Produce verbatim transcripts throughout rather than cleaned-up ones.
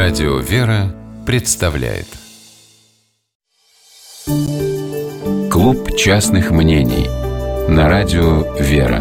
Радио «Вера» представляет Клуб частных мнений на Радио «Вера».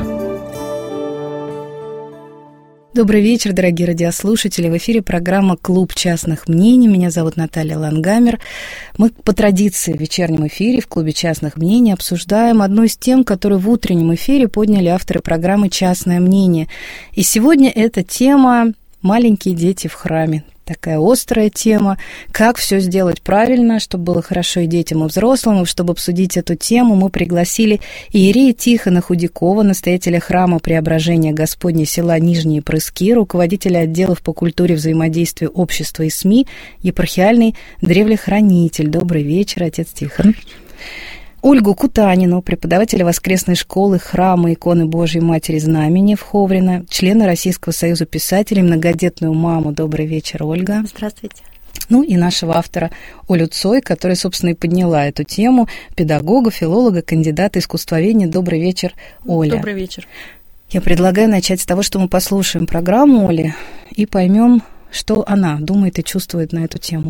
Добрый вечер, дорогие радиослушатели. В эфире программа «Клуб частных мнений». Меня зовут Наталья Лангамер. Мы по традиции в вечернем эфире в Клубе частных мнений обсуждаем одну из тем, которую в утреннем эфире подняли авторы программы «Частное мнение». И сегодня эта тема «Маленькие дети в храме». Такая острая тема, как все сделать правильно, чтобы было хорошо и детям, и взрослым. И чтобы обсудить эту тему, мы пригласили иерея Тихона Худякова, настоятеля храма Преображения Господня села Нижние Прыски, руководителя отделов по культуре взаимодействия общества и СМИ, епархиальный древлехранитель. Добрый вечер, отец Тихон. Ольгу Кутанину, преподавателя воскресной школы храма иконы Божией Матери Знамени в Ховрино, члена Российского союза писателей, многодетную маму. Добрый вечер, Ольга. Здравствуйте. Ну и нашего автора Олю Цой, которая, собственно, и подняла эту тему, педагога, филолога, кандидата искусствоведения. Добрый вечер, Оля. Добрый вечер. Я предлагаю начать с того, что мы послушаем программу Оли и поймем, что она думает и чувствует на эту тему.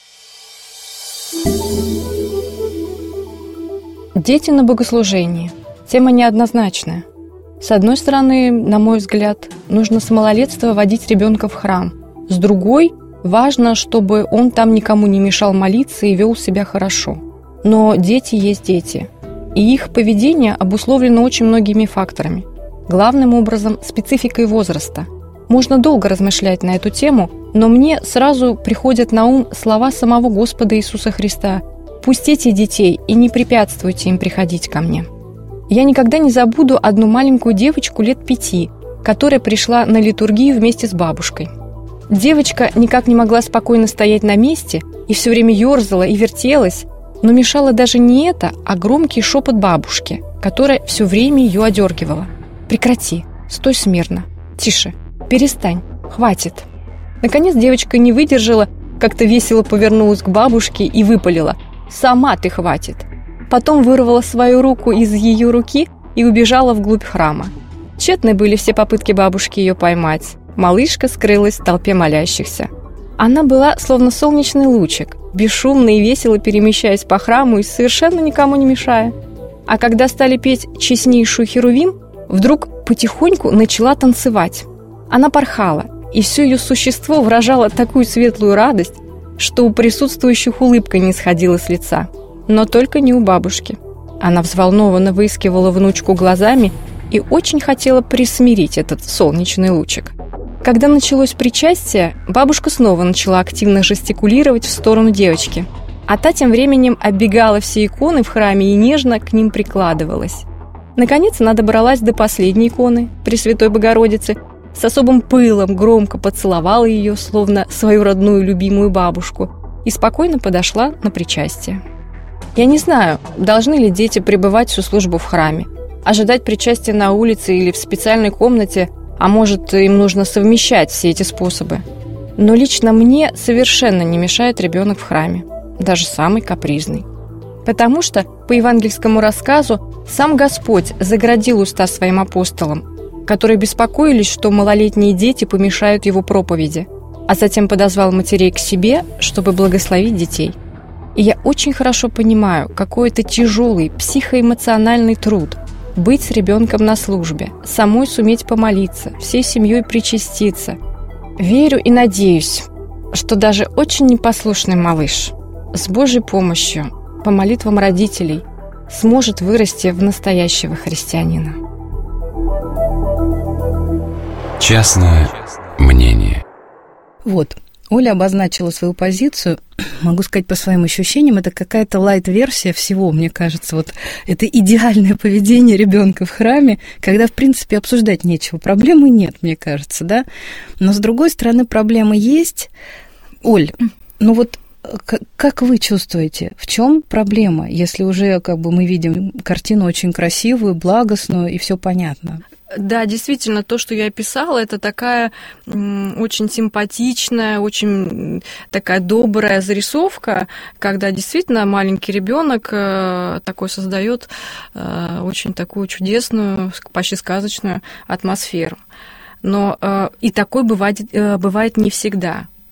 Дети на богослужении. Тема неоднозначная. С одной стороны, на мой взгляд, нужно с малолетства водить ребенка в храм. С другой, важно, чтобы он там никому не мешал молиться и вел себя хорошо. Но дети есть дети. И их поведение обусловлено очень многими факторами. Главным образом, спецификой возраста. Можно долго размышлять на эту тему, но мне сразу приходят на ум слова самого Господа Иисуса Христа: «Пустите детей и не препятствуйте им приходить ко мне». Я никогда не забуду одну маленькую девочку лет пяти, которая пришла на литургию вместе с бабушкой. Девочка никак не могла спокойно стоять на месте и все время ерзала и вертелась, но мешало даже не это, а громкий шепот бабушки, которая все время ее одергивала. «Прекрати, стой смирно, тише, перестань, хватит». Наконец девочка не выдержала, как-то весело повернулась к бабушке и выпалила: «Сама ты хватит». Потом вырвала свою руку из ее руки и убежала вглубь храма. Тщетны были все попытки бабушки ее поймать. Малышка скрылась в толпе молящихся. Она была словно солнечный лучик, бесшумно и весело перемещаясь по храму и совершенно никому не мешая. А когда стали петь честнейшую Херувим, вдруг потихоньку начала танцевать. Она порхала, и все ее существо выражало такую светлую радость, что у присутствующих улыбка не сходила с лица. Но только не у бабушки. Она взволнованно выискивала внучку глазами и очень хотела присмирить этот солнечный лучик. Когда началось причастие, бабушка снова начала активно жестикулировать в сторону девочки, а та тем временем оббегала все иконы в храме и нежно к ним прикладывалась. Наконец она добралась до последней иконы, Пресвятой Богородицы, с особым пылом громко поцеловала ее, словно свою родную любимую бабушку, и спокойно подошла на причастие. Я не знаю, должны ли дети пребывать всю службу в храме, ожидать причастия на улице или в специальной комнате, а может, им нужно совмещать все эти способы. Но лично мне совершенно не мешает ребенок в храме, даже самый капризный. Потому что, по евангельскому рассказу, сам Господь заградил уста своим апостолам, которые беспокоились, что малолетние дети помешают его проповеди, а затем подозвал матерей к себе, чтобы благословить детей. И я очень хорошо понимаю, какой это тяжелый психоэмоциональный труд быть с ребенком на службе, самой суметь помолиться, всей семьей причаститься. Верю и надеюсь, что даже очень непослушный малыш с Божьей помощью, по молитвам родителей, сможет вырасти в настоящего христианина. Частное мнение. Вот, Оля обозначила свою позицию. Могу сказать по своим ощущениям, это какая-то лайт-версия всего, мне кажется. Вот это идеальное поведение ребенка в храме, когда, в принципе, обсуждать нечего. Проблемы нет, мне кажется, да? Но, с другой стороны, проблемы есть. Оль, ну вот как вы чувствуете, в чем проблема, если уже как бы мы видим картину очень красивую, благостную и все понятно? Да, действительно, то, что я описала, это такая очень симпатичная, очень такая добрая зарисовка, когда действительно маленький ребенок такой создает очень такую чудесную, почти сказочную атмосферу. Но и такой бывает, бывает не всегда.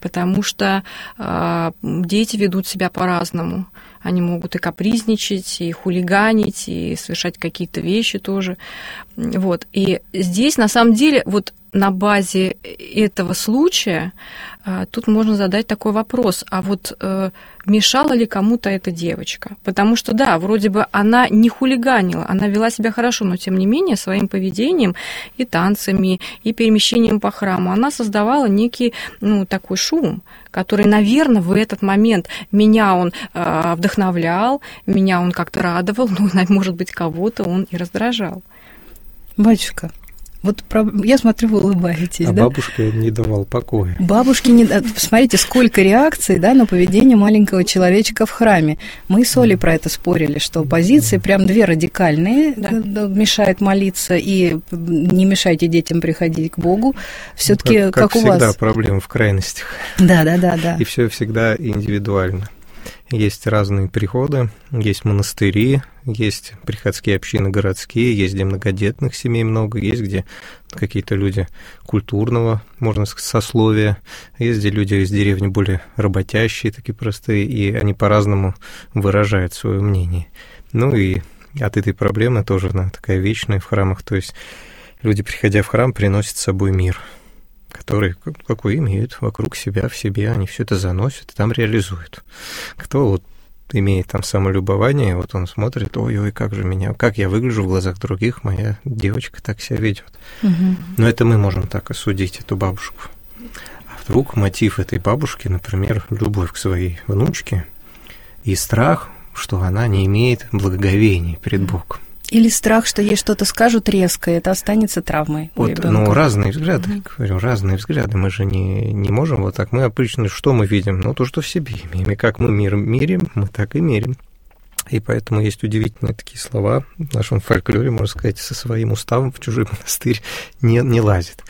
потому что э, дети ведут себя по-разному. Они могут и капризничать, и хулиганить, и совершать какие-то вещи тоже. Вот. И здесь, на самом деле, вот на базе этого случая тут можно задать такой вопрос, а вот мешала ли кому-то эта девочка? Потому что, да, вроде бы она не хулиганила, она вела себя хорошо, но, тем не менее, своим поведением и танцами, и перемещением по храму она создавала некий, ну, такой шум, который, наверное, в этот момент меня он вдохновлял, меня он как-то радовал, но, может быть, кого-то он и раздражал. Батюшка, вот про... я смотрю, вы улыбаетесь, а да? бабушке не давал покоя. Бабушке не... Смотрите, сколько реакций, да, на поведение маленького человечка в храме. Мы с Олей про это спорили, что позиции прям две радикальные, да. Мешает молиться и не мешайте детям приходить к Богу. Все-таки ну, как, как, как у вас. Как всегда, вас? проблема в крайностях. Да, да, да, да. И все всегда индивидуально. Есть разные приходы, есть монастыри, есть приходские общины городские, есть где многодетных семей много, есть где какие-то люди культурного, можно сказать, сословия, есть где люди из деревни более работящие, такие простые, и они по-разному выражают свое мнение. Ну и от этой проблемы тоже она такая вечная в храмах, то есть люди, приходя в храм, приносят с собой мир, которые, какой имеют вокруг себя, в себе, они все это заносят и там реализуют. Кто вот имеет там самолюбование, вот он смотрит, ой-ой, как же меня, как я выгляжу в глазах других, моя девочка так себя ведет. Угу. Но это мы можем так осудить эту бабушку. А вдруг мотив этой бабушки, например, любовь к своей внучке и страх, что она не имеет благоговения перед Богом. Или страх, что ей что-то скажут резко, и это останется травмой. Вот, ну, разные взгляды, mm-hmm. говорю, разные взгляды. Мы же не, не можем вот так. Мы обычно что мы видим? Ну, то, что в себе имеем. И как мы мир мерим, мы так и мерим. И поэтому есть удивительные такие слова в нашем фольклоре, можно сказать, со своим уставом в чужой монастырь не, не лазит.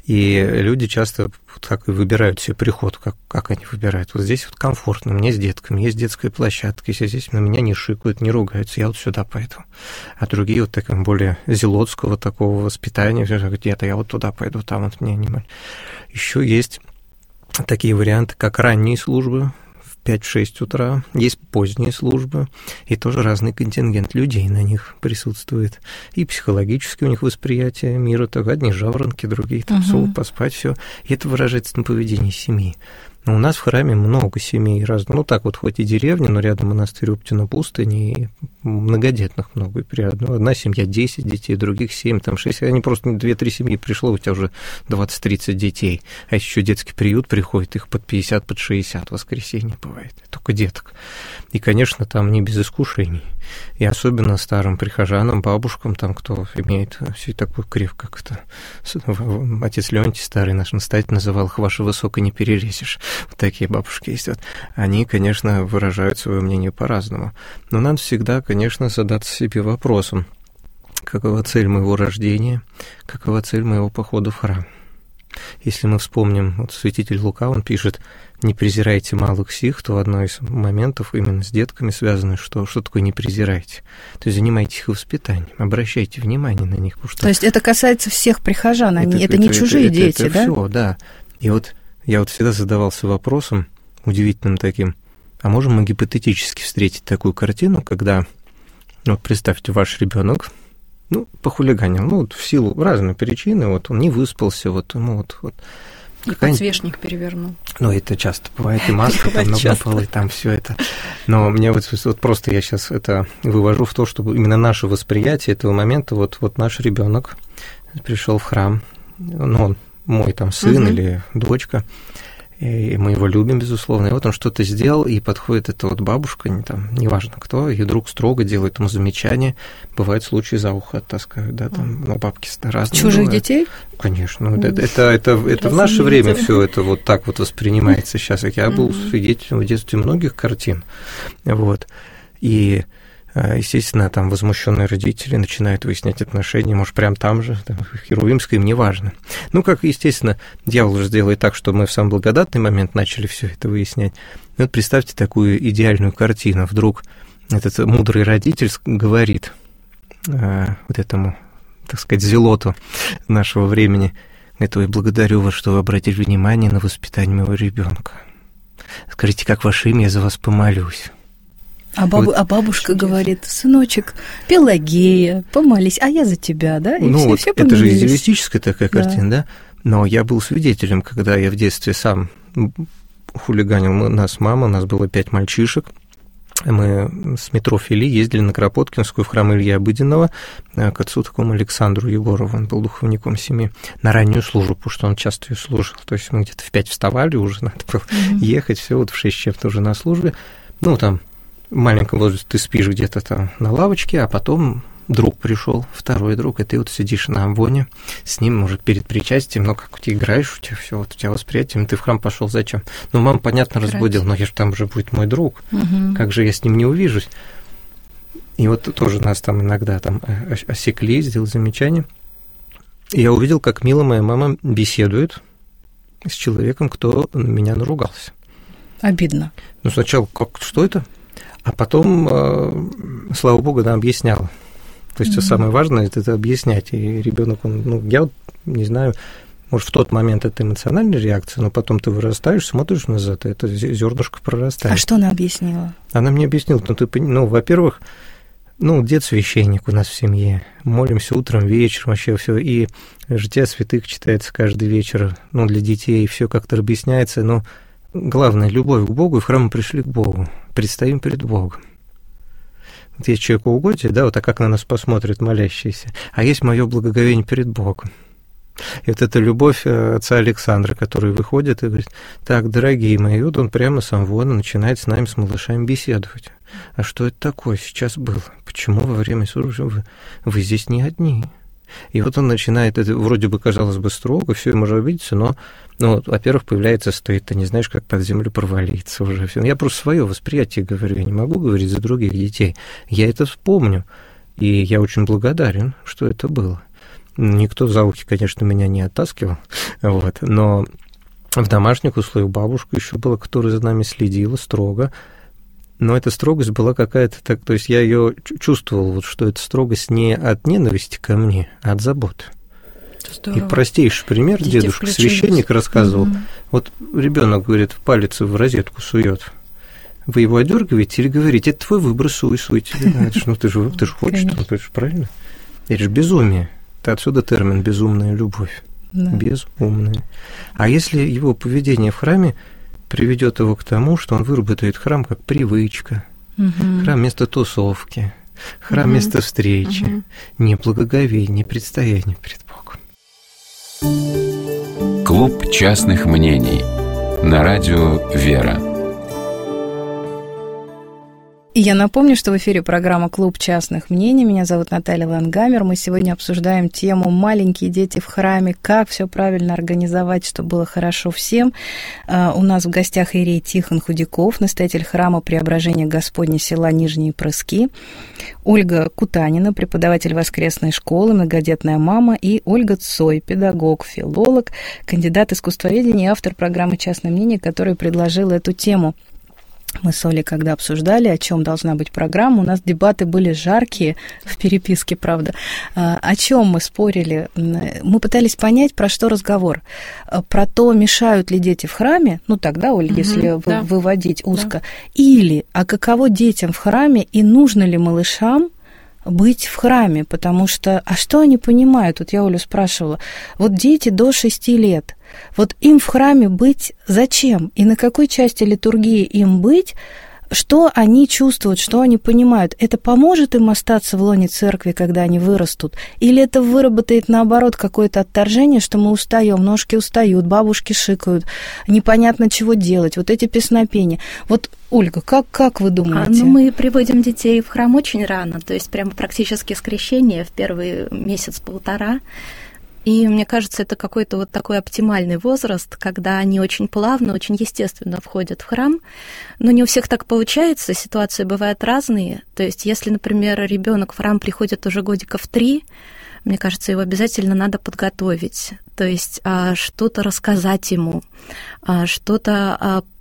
И люди часто так и выбирают себе приход, как, как они выбирают. Вот здесь вот комфортно, мне с детками, есть детская площадка, если здесь на меня не шикают, не ругаются, я вот сюда пойду. А другие вот такого более зелотского такого воспитания, говорят, нет, я вот туда пойду, там вот мне не... Еще есть такие варианты, как ранние службы, пять-шесть утра, есть поздние службы, и тоже разный контингент людей на них присутствует. И психологически у них восприятие мира, так одни жаворонки, другие там uh-huh. поспать, все. И это выражается на поведении семьи. Но у нас в храме много семей разных. Ну, так вот, хоть и деревня, но рядом монастырь Оптина пустыни, и многодетных много. И ну, одна семья десять детей, других семь, там шесть. Они просто две-три семьи пришло, у тебя уже двадцать-тридцать детей. А еще детский приют приходит, их под пятьдесят, под шестьдесят в воскресенье бывает. Только деток. И, конечно, там не без искушений. И особенно старым прихожанам, бабушкам, там, кто имеет все такой крив, как это отец Леонтий, старый наш настоятель, называл их «ваше высоко не перерезешь». Вот такие бабушки есть. Вот. Они, конечно, выражают свое мнение по-разному. Но надо всегда, конечно, задаться себе вопросом, какова цель моего рождения, какова цель моего похода в храм. Если мы вспомним, вот святитель Лука, он пишет, не презирайте малых сих, то одно из моментов именно с детками связано, что, что такое не презирайте. То есть занимайтесь их воспитанием, обращайте внимание на них. Что... То есть это касается всех прихожан, это, они, это, это не это, чужие это, дети, это, это да? Все, да. И вот я вот всегда задавался вопросом, удивительным таким, а можем мы гипотетически встретить такую картину, когда, вот представьте, ваш ребенок, ну, похулиганил, ну, вот в силу разной причины, вот он не выспался, вот ему вот... вот и подсвечник перевернул. Ну, это часто бывает, и маска там на пол, и там все это. Но мне вот, вот просто я сейчас это вывожу в то, чтобы именно наше восприятие этого момента, вот, вот наш ребенок пришел в храм, ну, он мой там сын угу. или дочка, и мы его любим, безусловно, и вот он что-то сделал, и подходит эта вот бабушка, не, там, неважно кто, и вдруг строго делает ему замечание, бывают случаи за ухо оттаскают, да, там, ну, бабки разные. Чужих бывают. Детей? Конечно, ну, это, это, это, это в наше время все это вот так вот воспринимается сейчас, я был свидетелем в детстве многих картин, вот, и... Естественно, там возмущенные родители начинают выяснять отношения, может, прям там же, там, в Херувимском, неважно. Ну, как, естественно, дьявол же сделает так, что мы в самый благодатный момент начали все это выяснять. И вот представьте такую идеальную картину. Вдруг этот мудрый родитель говорит э, вот этому, так сказать, зелоту нашего времени, Говорит: ой, благодарю вас, что вы обратили внимание на воспитание моего ребенка. Скажите, как ваше имя, я за вас помолюсь. А, бабу, вот. а бабушка говорит: сыночек, Пелагея, помолись, а я за тебя, да? И ну, все, вот все это же идеалистическая такая да. картина, да? Но я был свидетелем, когда я в детстве сам хулиганил. У нас мама, у нас было пять мальчишек. Мы с метро Фили ездили на Кропоткинскую в храм Ильи Обыденного к отцу такому Александру Егорову, он был духовником семьи, на раннюю службу, потому что он часто ее служил. То есть мы где-то в пять вставали, уже надо было mm-hmm. ехать, все вот в шесть чем-то уже на службе. Ну, там в маленьком возрасте ты спишь где-то там на лавочке, а потом друг пришел, второй друг, и ты вот сидишь на амвоне с ним, может, перед причастием, но как ты играешь, у тебя все, вот у тебя восприятие, ты в храм пошел зачем? Ну, мама, понятно, разбудил, но я же там уже будет мой друг, угу. как же я с ним не увижусь? И вот тоже нас там иногда там осекли, сделал замечание. И я увидел, как мило моя мама беседует с человеком, кто на меня наругался. Обидно. Ну, сначала, как, что это? А потом, э, слава богу, она объясняла. То есть, mm-hmm. самое важное это, это объяснять. И ребенок, он, ну, я вот не знаю, может, в тот момент это эмоциональная реакция, но потом ты вырастаешь, смотришь назад, и это зернышко прорастает. А что она объяснила? Она мне объяснила, ну, ты, ну, во-первых, ну, дед священник у нас в семье, молимся утром, вечером, вообще все, и жития святых читается каждый вечер, ну, для детей, все как-то объясняется, но главное, любовь к Богу, и в храм мы пришли к Богу, предстоим перед Богом. Вот есть человекоугодие, да, вот а как на нас посмотрят молящиеся, а есть мое благоговение перед Богом. И вот эта любовь отца Александра, который выходит и говорит: так, дорогие мои, вот он прямо с амвона начинает с нами, с малышами беседовать. А что это такое сейчас было? Почему во время службы вы, вы здесь не одни? И вот он начинает, это вроде бы, казалось бы, строго, все, можно обидеться, но, ну, во-первых, появляется стыд, ты не знаешь, как под землю провалиться уже. Все. Я просто свое восприятие говорю, я не могу говорить за других детей. Я это вспомню, и я очень благодарен, что это было. Никто за ухи, конечно, меня не оттаскивал, вот, но в домашних условиях бабушка еще была, которая за нами следила строго. Но эта строгость была какая-то так, то есть я ее чувствовал, вот, что эта строгость не от ненависти ко мне, а от заботы. И простейший пример, дети дедушка, священник рассказывал, угу. вот ребенок, говорит, палец в розетку сует. Вы его одергиваете или говорите: это твой выбор, суй, суй тебе. Ну ты же, ты же хочешь, это же правильно. Это же безумие. Это отсюда термин «безумная любовь». Да. Безумная. А если его поведение в храме приведет его к тому, что он выработает храм как привычка, угу. храм вместо тусовки, храм угу. вместо встречи, угу. не благоговение, не предстояние перед Богом. Клуб частных мнений на радио «Вера». И я напомню, что в эфире программа «Клуб частных мнений». Меня зовут Наталья Лангамер. Мы сегодня обсуждаем тему «Маленькие дети в храме. Как все правильно организовать, чтобы было хорошо всем». У нас в гостях иерей Тихон Худяков, настоятель храма Преображения Господня села Нижние Прыски, Ольга Кутанина, преподаватель воскресной школы, многодетная мама, и Ольга Цой, педагог, филолог, кандидат искусствоведения и автор программы «Частное мнение», которая предложила эту тему. Мы с Олей, когда обсуждали, о чем должна быть программа, у нас дебаты были жаркие в переписке, правда. О чем мы спорили? Мы пытались понять, про что разговор. Про то, мешают ли дети в храме, ну тогда, Оля, угу, если да. выводить узко, да. или а каково детям в храме и нужно ли малышам быть в храме, потому что, а что они понимают? Вот я Олю спрашивала, вот дети до шести лет, вот им в храме быть зачем? И на какой части литургии им быть? Что они чувствуют, что они понимают? Это поможет им остаться в лоне церкви, когда они вырастут? Или это выработает, наоборот, какое-то отторжение, что мы устаем, ножки устают, бабушки шикают, непонятно, чего делать, вот эти песнопения. Вот, Ольга, как, как вы думаете? А, ну, мы приводим детей в храм очень рано, то есть прямо практически с крещения в первый месяц-полтора. И мне кажется, это какой-то вот такой оптимальный возраст, когда они очень плавно, очень естественно входят в храм. Но не у всех так получается, ситуации бывают разные. То есть, если, например, ребенок в храм приходит уже годика в три, мне кажется, его обязательно надо подготовить. То есть, что-то рассказать ему, что-то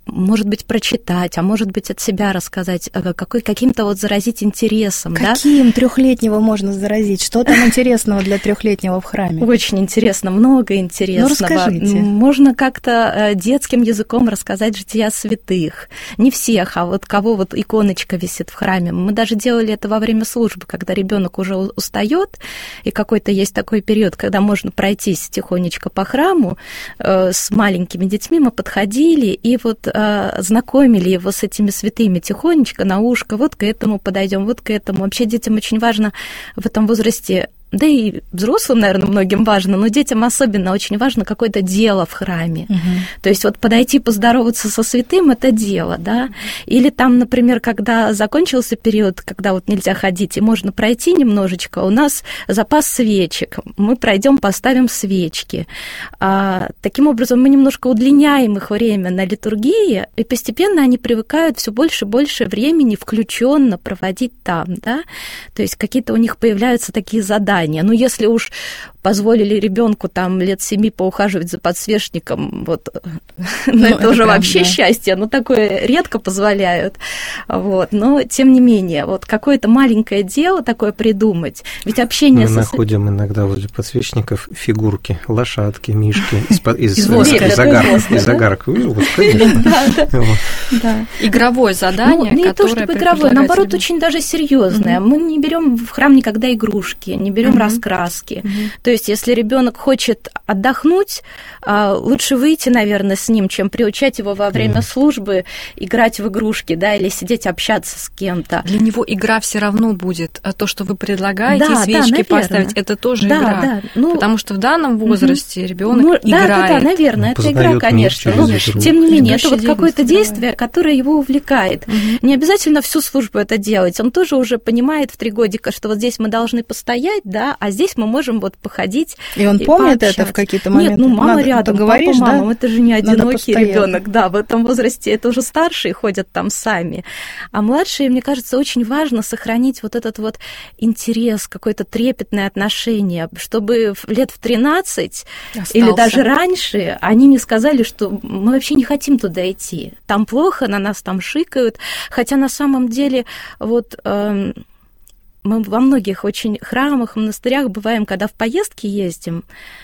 может быть, прочитать, а может быть, от себя рассказать, какой, каким-то вот заразить интересом. Каким да? трехлетнего можно заразить? Что там интересного для трехлетнего в храме? Очень интересно, много интересного. Ну, расскажите. Можно как-то детским языком рассказать жития святых. Не всех, а вот кого вот иконочка висит в храме. Мы даже делали это во время службы, когда ребенок уже устает, и какой-то есть такой период, когда можно пройтись тихонечко по храму э, с маленькими детьми. Мы подходили и вот э, знакомили его с этими святыми тихонечко на ушко. Вот к этому подойдем, вот к этому. Вообще детям очень важно в этом возрасте, да и взрослым, наверное, многим важно, но детям особенно очень важно какое-то дело в храме. Угу. То есть вот подойти поздороваться со святым – это дело, да. Или там, например, когда закончился период, когда вот нельзя ходить, и можно пройти немножечко, у нас запас свечек, мы пройдем, поставим свечки. А, таким образом, мы немножко удлиняем их время на литургии, и постепенно они привыкают все больше и больше времени включенно проводить там, да. То есть какие-то у них появляются такие задания. Ну, если уж позволили ребенку там лет семи поухаживать за подсвечником, вот, ну, ну, это, это уже правда, вообще да. счастье, но такое редко позволяют, вот, но тем не менее, вот какое-то маленькое дело такое придумать, ведь общение Мы со... находим иногда возле подсвечников фигурки, лошадки, мишки из, из, из воска, из агарка, игровое задание, не то чтобы игровое, наоборот, очень даже серьезное. Мы не берем в храм никогда игрушки, не берем раскраски. То есть, если ребенок хочет отдохнуть, лучше выйти, наверное, с ним, чем приучать его во время службы играть в игрушки, да, или сидеть общаться с кем-то. Для него игра все равно будет. А то, что вы предлагаете, да, свечки да, поставить, это тоже да, игра. Да, ну, потому что в данном возрасте угу. ребенок ну, играет. Да, да, да, наверное, это игра, конечно. Но, тем не менее, это вот какое-то действие, которое его увлекает. Угу. Не обязательно всю службу это делать. Он тоже уже понимает в три годика, что вот здесь мы должны постоять, да, а здесь мы можем вот походить. И он и помнит пообщаться. Это в какие-то моменты? Нет, ну мама Надо, рядом, говоришь, папа, мама, да? это же не одинокий ребенок, да, в этом возрасте это уже старшие ходят там сами. А младшие, мне кажется, очень важно сохранить вот этот вот интерес, какое-то трепетное отношение, чтобы лет в тринадцать Остался. Или даже раньше они не сказали, что мы вообще не хотим туда идти. Там плохо, на нас там шикают, хотя на самом деле вот... Эм, мы во многих очень храмах, монастырях бываем, когда в поездки ездим,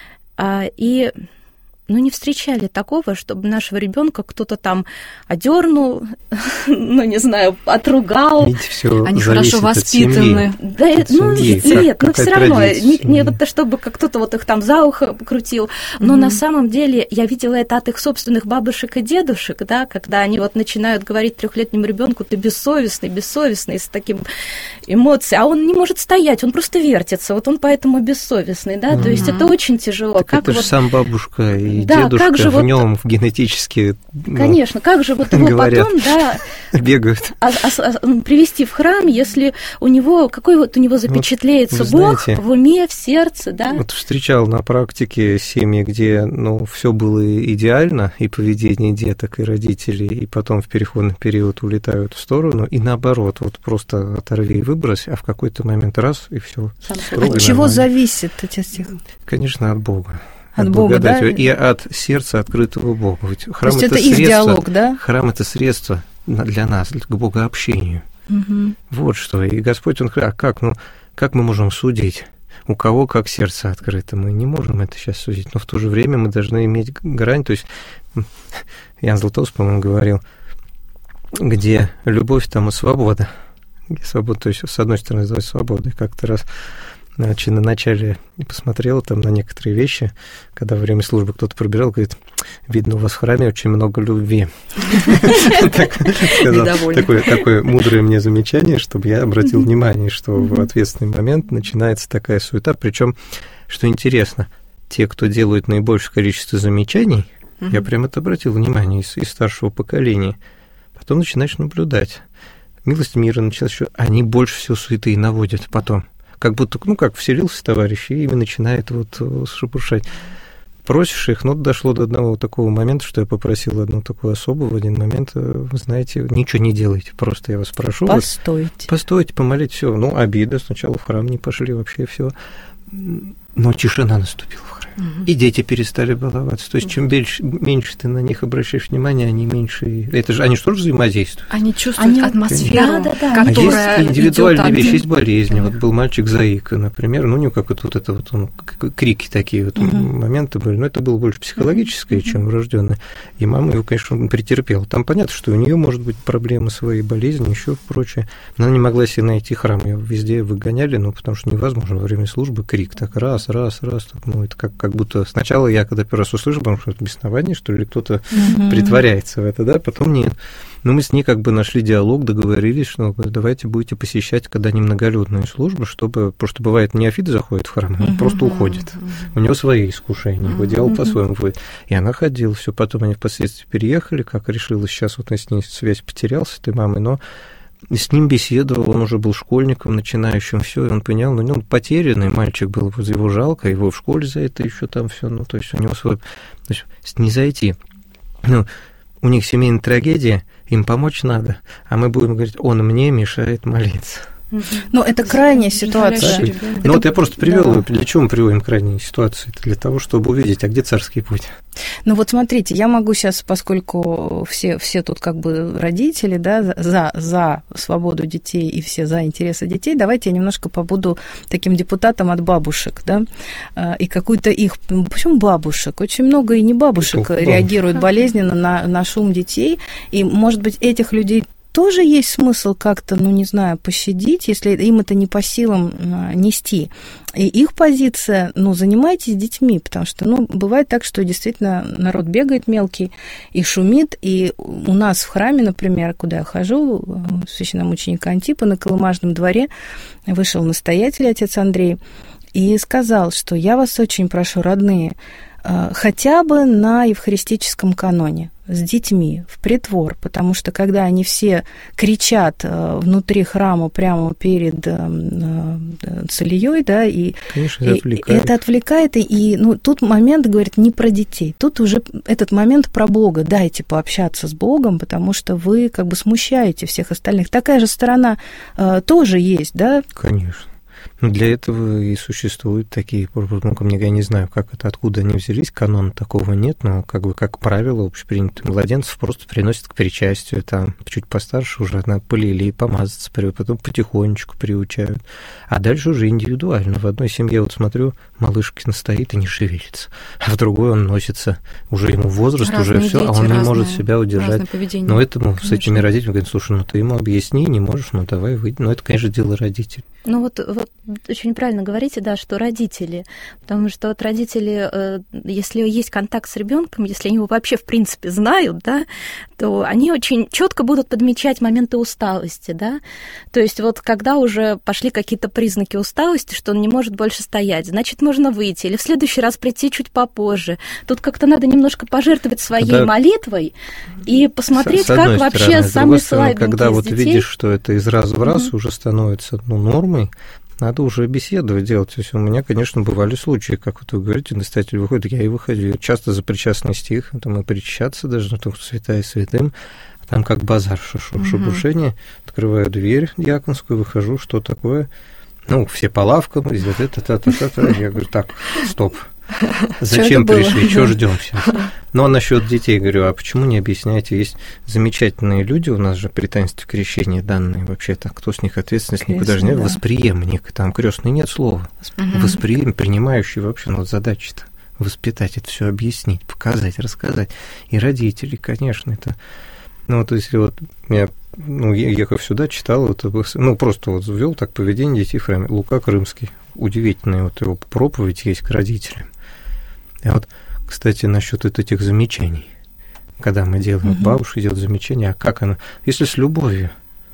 и ну, не встречали такого, чтобы нашего ребенка кто-то там одернул, ну, не знаю, отругал. Видите, всё Они хорошо воспитаны. Да, от ну, семьи, нет, как, но все равно, не, не вот чтобы кто-то вот их там за ухо крутил, но mm-hmm. на самом деле я видела это от их собственных бабушек и дедушек, да, когда они вот начинают говорить трехлетнему ребенку: ты бессовестный, бессовестный, с таким эмоцией, а он не может стоять, он просто вертится, вот он поэтому бессовестный, да, mm-hmm. то есть это очень тяжело. Так как это вот... же сам бабушка и да, дедушка как же в вот... нем генетически. Конечно, ну, как же вот его говорят, потом, да, бегают. А, а, а, привести в храм, если у него какой вот у него запечатлеется вот, Бог знаете, в уме, в сердце, да? Вот встречал на практике семьи, где, ну, все было идеально, и поведение деток, и родителей, и потом в переходный период улетают в сторону, и наоборот, вот просто оторви и выбрось, а в какой-то момент раз и все. От чего зависит эти стихи? Конечно, от Бога. От, от Бога, да? И от сердца открытого Бога. Ведь храм То есть это, это их средство, диалог, да? Храм – это средство для нас, к богообщению. Угу. Вот что. И Господь, Он, а как, ну, как мы можем судить? У кого как сердце открыто? Мы не можем это сейчас судить, но в то же время мы должны иметь грань. То есть Ян Златоуст, по-моему, говорил, где любовь, там и свобода. Где свобода, то есть, с одной стороны, называется свободой. Как-то раз Значит, на начале посмотрел там на некоторые вещи, когда во время службы кто-то пробирал, говорит: видно, у вас в храме очень много любви. Такое мудрое мне замечание, чтобы я обратил внимание, что в ответственный момент начинается такая суета. Причем, что интересно, те, кто делают наибольшее количество замечаний, я прям это обратил внимание из старшего поколения, потом начинаешь наблюдать. Милость мира началась еще, они больше всего суеты и наводят потом. Как будто, ну, как вселился товарищ, и ими начинает вот шебуршать. Просишь их, но дошло до одного такого момента, что я попросил одну такую особу в один момент: вы знаете, ничего не делайте, просто я вас прошу. Постойте. Вот, постойте, помолить, все. Ну, обида, сначала в храм не пошли, вообще все. Но тишина наступила в храме. Угу. И дети перестали баловаться. То есть, чем больше, меньше ты на них обращаешь внимание, они меньше... Это же, они же тоже взаимодействуют. Они чувствуют они... атмосферу, да, да, да. Которая а есть индивидуальные вещи, есть болезни. Вот был мальчик Заика, например, ну, у него как вот, вот это вот, он, крики такие вот угу. моменты были, но это было больше психологическое, угу. чем врожденное. И мама его, конечно, претерпела. Там понятно, что у нее может быть проблемы, свои болезни, еще прочее. Но она не могла себе найти храм. Ее везде выгоняли, ну, потому что невозможно во время службы крик так раз, раз, раз. Так, ну, это как, как будто сначала я, когда первый раз услышал, потому что это беснование, что ли, кто-то mm-hmm. притворяется в это, да, потом нет. Но мы с ней как бы нашли диалог, договорились, что давайте будете посещать, когда немноголюдные службы, чтобы... Просто бывает, неофит заходит в храм, он mm-hmm. просто уходит. Mm-hmm. У него свои искушения, его делал mm-hmm. по-своему. И она ходила, все, потом они впоследствии переехали, как решила, сейчас вот я с ней связь потерял с этой мамой, но с ним беседовал, он уже был школьником, начинающим, все, и он понял, ну, он потерянный мальчик был, его жалко, его в школе за это еще там все, ну, то есть у него свой... То есть не зайти. Ну, у них семейная трагедия, им помочь надо, а мы будем говорить, он мне мешает молиться. Ну, это крайняя ситуация. Да? Ну, вот я просто привел, да. Для чего мы приводим крайние ситуации? Это для того, чтобы увидеть, а где царский путь. Ну, вот смотрите, я могу сейчас, поскольку все, все тут как бы родители, да, за, за свободу детей и все за интересы детей, давайте я немножко побуду таким депутатом от бабушек, да, и какую-то их... Почему бабушек? Очень много и не бабушек Ух, реагируют бабушек. болезненно на, на шум детей, и, может быть, этих людей тоже есть смысл как-то, ну, не знаю, пощадить, если им это не по силам нести. И их позиция, ну, занимайтесь детьми, потому что, ну, бывает так, что действительно народ бегает мелкий и шумит, и у нас в храме, например, куда я хожу, священномученика Антипа на Колымажном дворе, вышел настоятель, отец Андрей, и сказал, что я вас очень прошу, родные, хотя бы на евхаристическом каноне с детьми в притвор, потому что когда они все кричат внутри храма прямо перед целией, да, и, Конечно, и отвлекает. это отвлекает, и, и ну, тут момент, говорит, не про детей, тут уже этот момент про Бога, дайте пообщаться с Богом, потому что вы как бы смущаете всех остальных. Такая же сторона э, тоже есть, да? Конечно. Ну, для этого и существуют такие, ну, я не знаю, как это, откуда они взялись, канона такого нет, но, как бы, как правило, общепринято, младенцев просто приносят к причастию, там, чуть постарше уже надо полили и помазаться, потом потихонечку приучают, а дальше уже индивидуально. В одной семье, вот смотрю, малышкин стоит и не шевелится, а в другой он носится, уже ему возраст, разные уже все, а он разное, не может себя удержать. Но этому, конечно. С этими родителями говорят, слушай, ну, ты ему объясни, не можешь, ну, давай выйди. Ну, это, конечно, дело родителей. Ну, вот, вот очень правильно говорите, да, что родители, потому что вот родители, если есть контакт с ребенком, если они его вообще в принципе знают, да, то они очень четко будут подмечать моменты усталости, да, то есть вот когда уже пошли какие-то признаки усталости, что он не может больше стоять, значит, можно выйти или в следующий раз прийти чуть попозже. Тут как-то надо немножко пожертвовать своей да. молитвой и посмотреть, как вообще самый слабенький когда из вот детей... видишь, что это из раза в раз mm-hmm. уже становится, ну, нормой, надо уже беседовать делать. То есть у меня, конечно, бывали случаи, как вот вы говорите, настоятель выходит, я и выходил. Часто за причастный стих, там и причащаться даже, ну, только святая святым, там как базар, шебуршение, угу. открываю дверь дьяконскую, выхожу, что такое? Ну, все по лавкам, и вот это, та, та, та, та. Я говорю, так, стоп. Зачем пришли? Чего ждем сейчас? Ну, а насчет детей, говорю, а почему не объясняете? Есть замечательные люди, у нас же при таинстве крещения данные, вообще-то, кто с них ответственность, никуда же нет, да. восприемник, там крестный нет слова. Угу. Восприем, принимающий вообще, ну, вот задача-то воспитать, это все объяснить, показать, рассказать. И родители, конечно, это... Ну, вот если вот я, ну, ехав сюда, читал, вот, ну, просто вот ввел так поведение детей в храме. Лука Крымский, удивительная вот его проповедь есть к родителям. А вот, кстати, насчет этих замечаний, когда мы делаем, угу. бабушка делает замечания, а как оно, если с любовью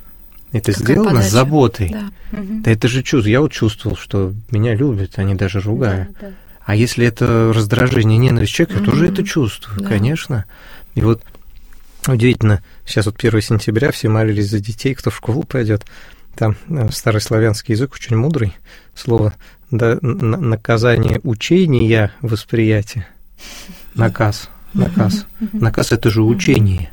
это Какая сделано, подача? С заботой, да, угу. да это же чувство, я вот чувствовал, что меня любят, они даже ругают. Да, да. А если это раздражение, ненависть человека, угу. я тоже это чувствую, да. конечно. И вот удивительно, сейчас вот первого сентября все молились за детей, кто в школу пойдет. Там старославянский язык очень мудрый, слово да, наказание учения, восприятие, наказ, наказ. Наказ – это же учение.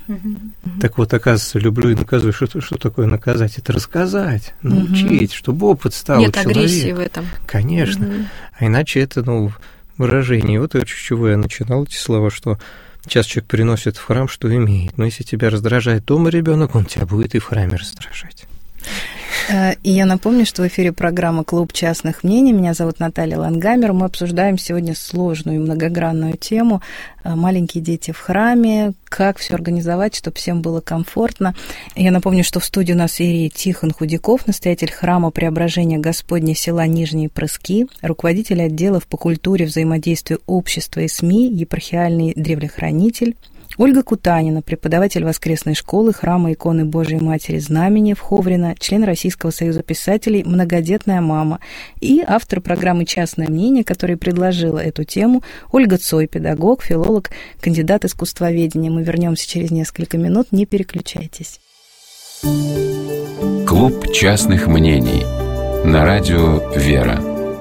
Так вот, оказывается, люблю и наказываю. Что, что такое наказать? Это рассказать, научить, чтобы опыт стал у человека. Нет агрессии в этом. Конечно. А иначе это, ну, выражение. И вот с чего я начинал эти слова, что сейчас человек приносит в храм, что имеет. Но если тебя раздражает дома ребенок, он тебя будет и в храме раздражать. И я напомню, что в эфире программа «Клуб частных мнений». Меня зовут Наталья Лангамер. Мы обсуждаем сегодня сложную и многогранную тему «Маленькие дети в храме», как все организовать, чтобы всем было комфортно. Я напомню, что в студии у нас иерей Тихон Худяков, настоятель храма Преображения Господня села Нижние Прыски, руководитель отделов по культуре, взаимодействию общества и СМИ, епархиальный древлехранитель, Ольга Кутанина, преподаватель воскресной школы храма иконы Божией Матери Знамени в Ховрино, член Российского союза писателей, многодетная мама и автор программы «Частное мнение», которая предложила эту тему, Ольга Цой, педагог, филолог, кандидат искусствоведения. Мы вернемся через несколько минут, не переключайтесь. Клуб частных мнений на радио «Вера».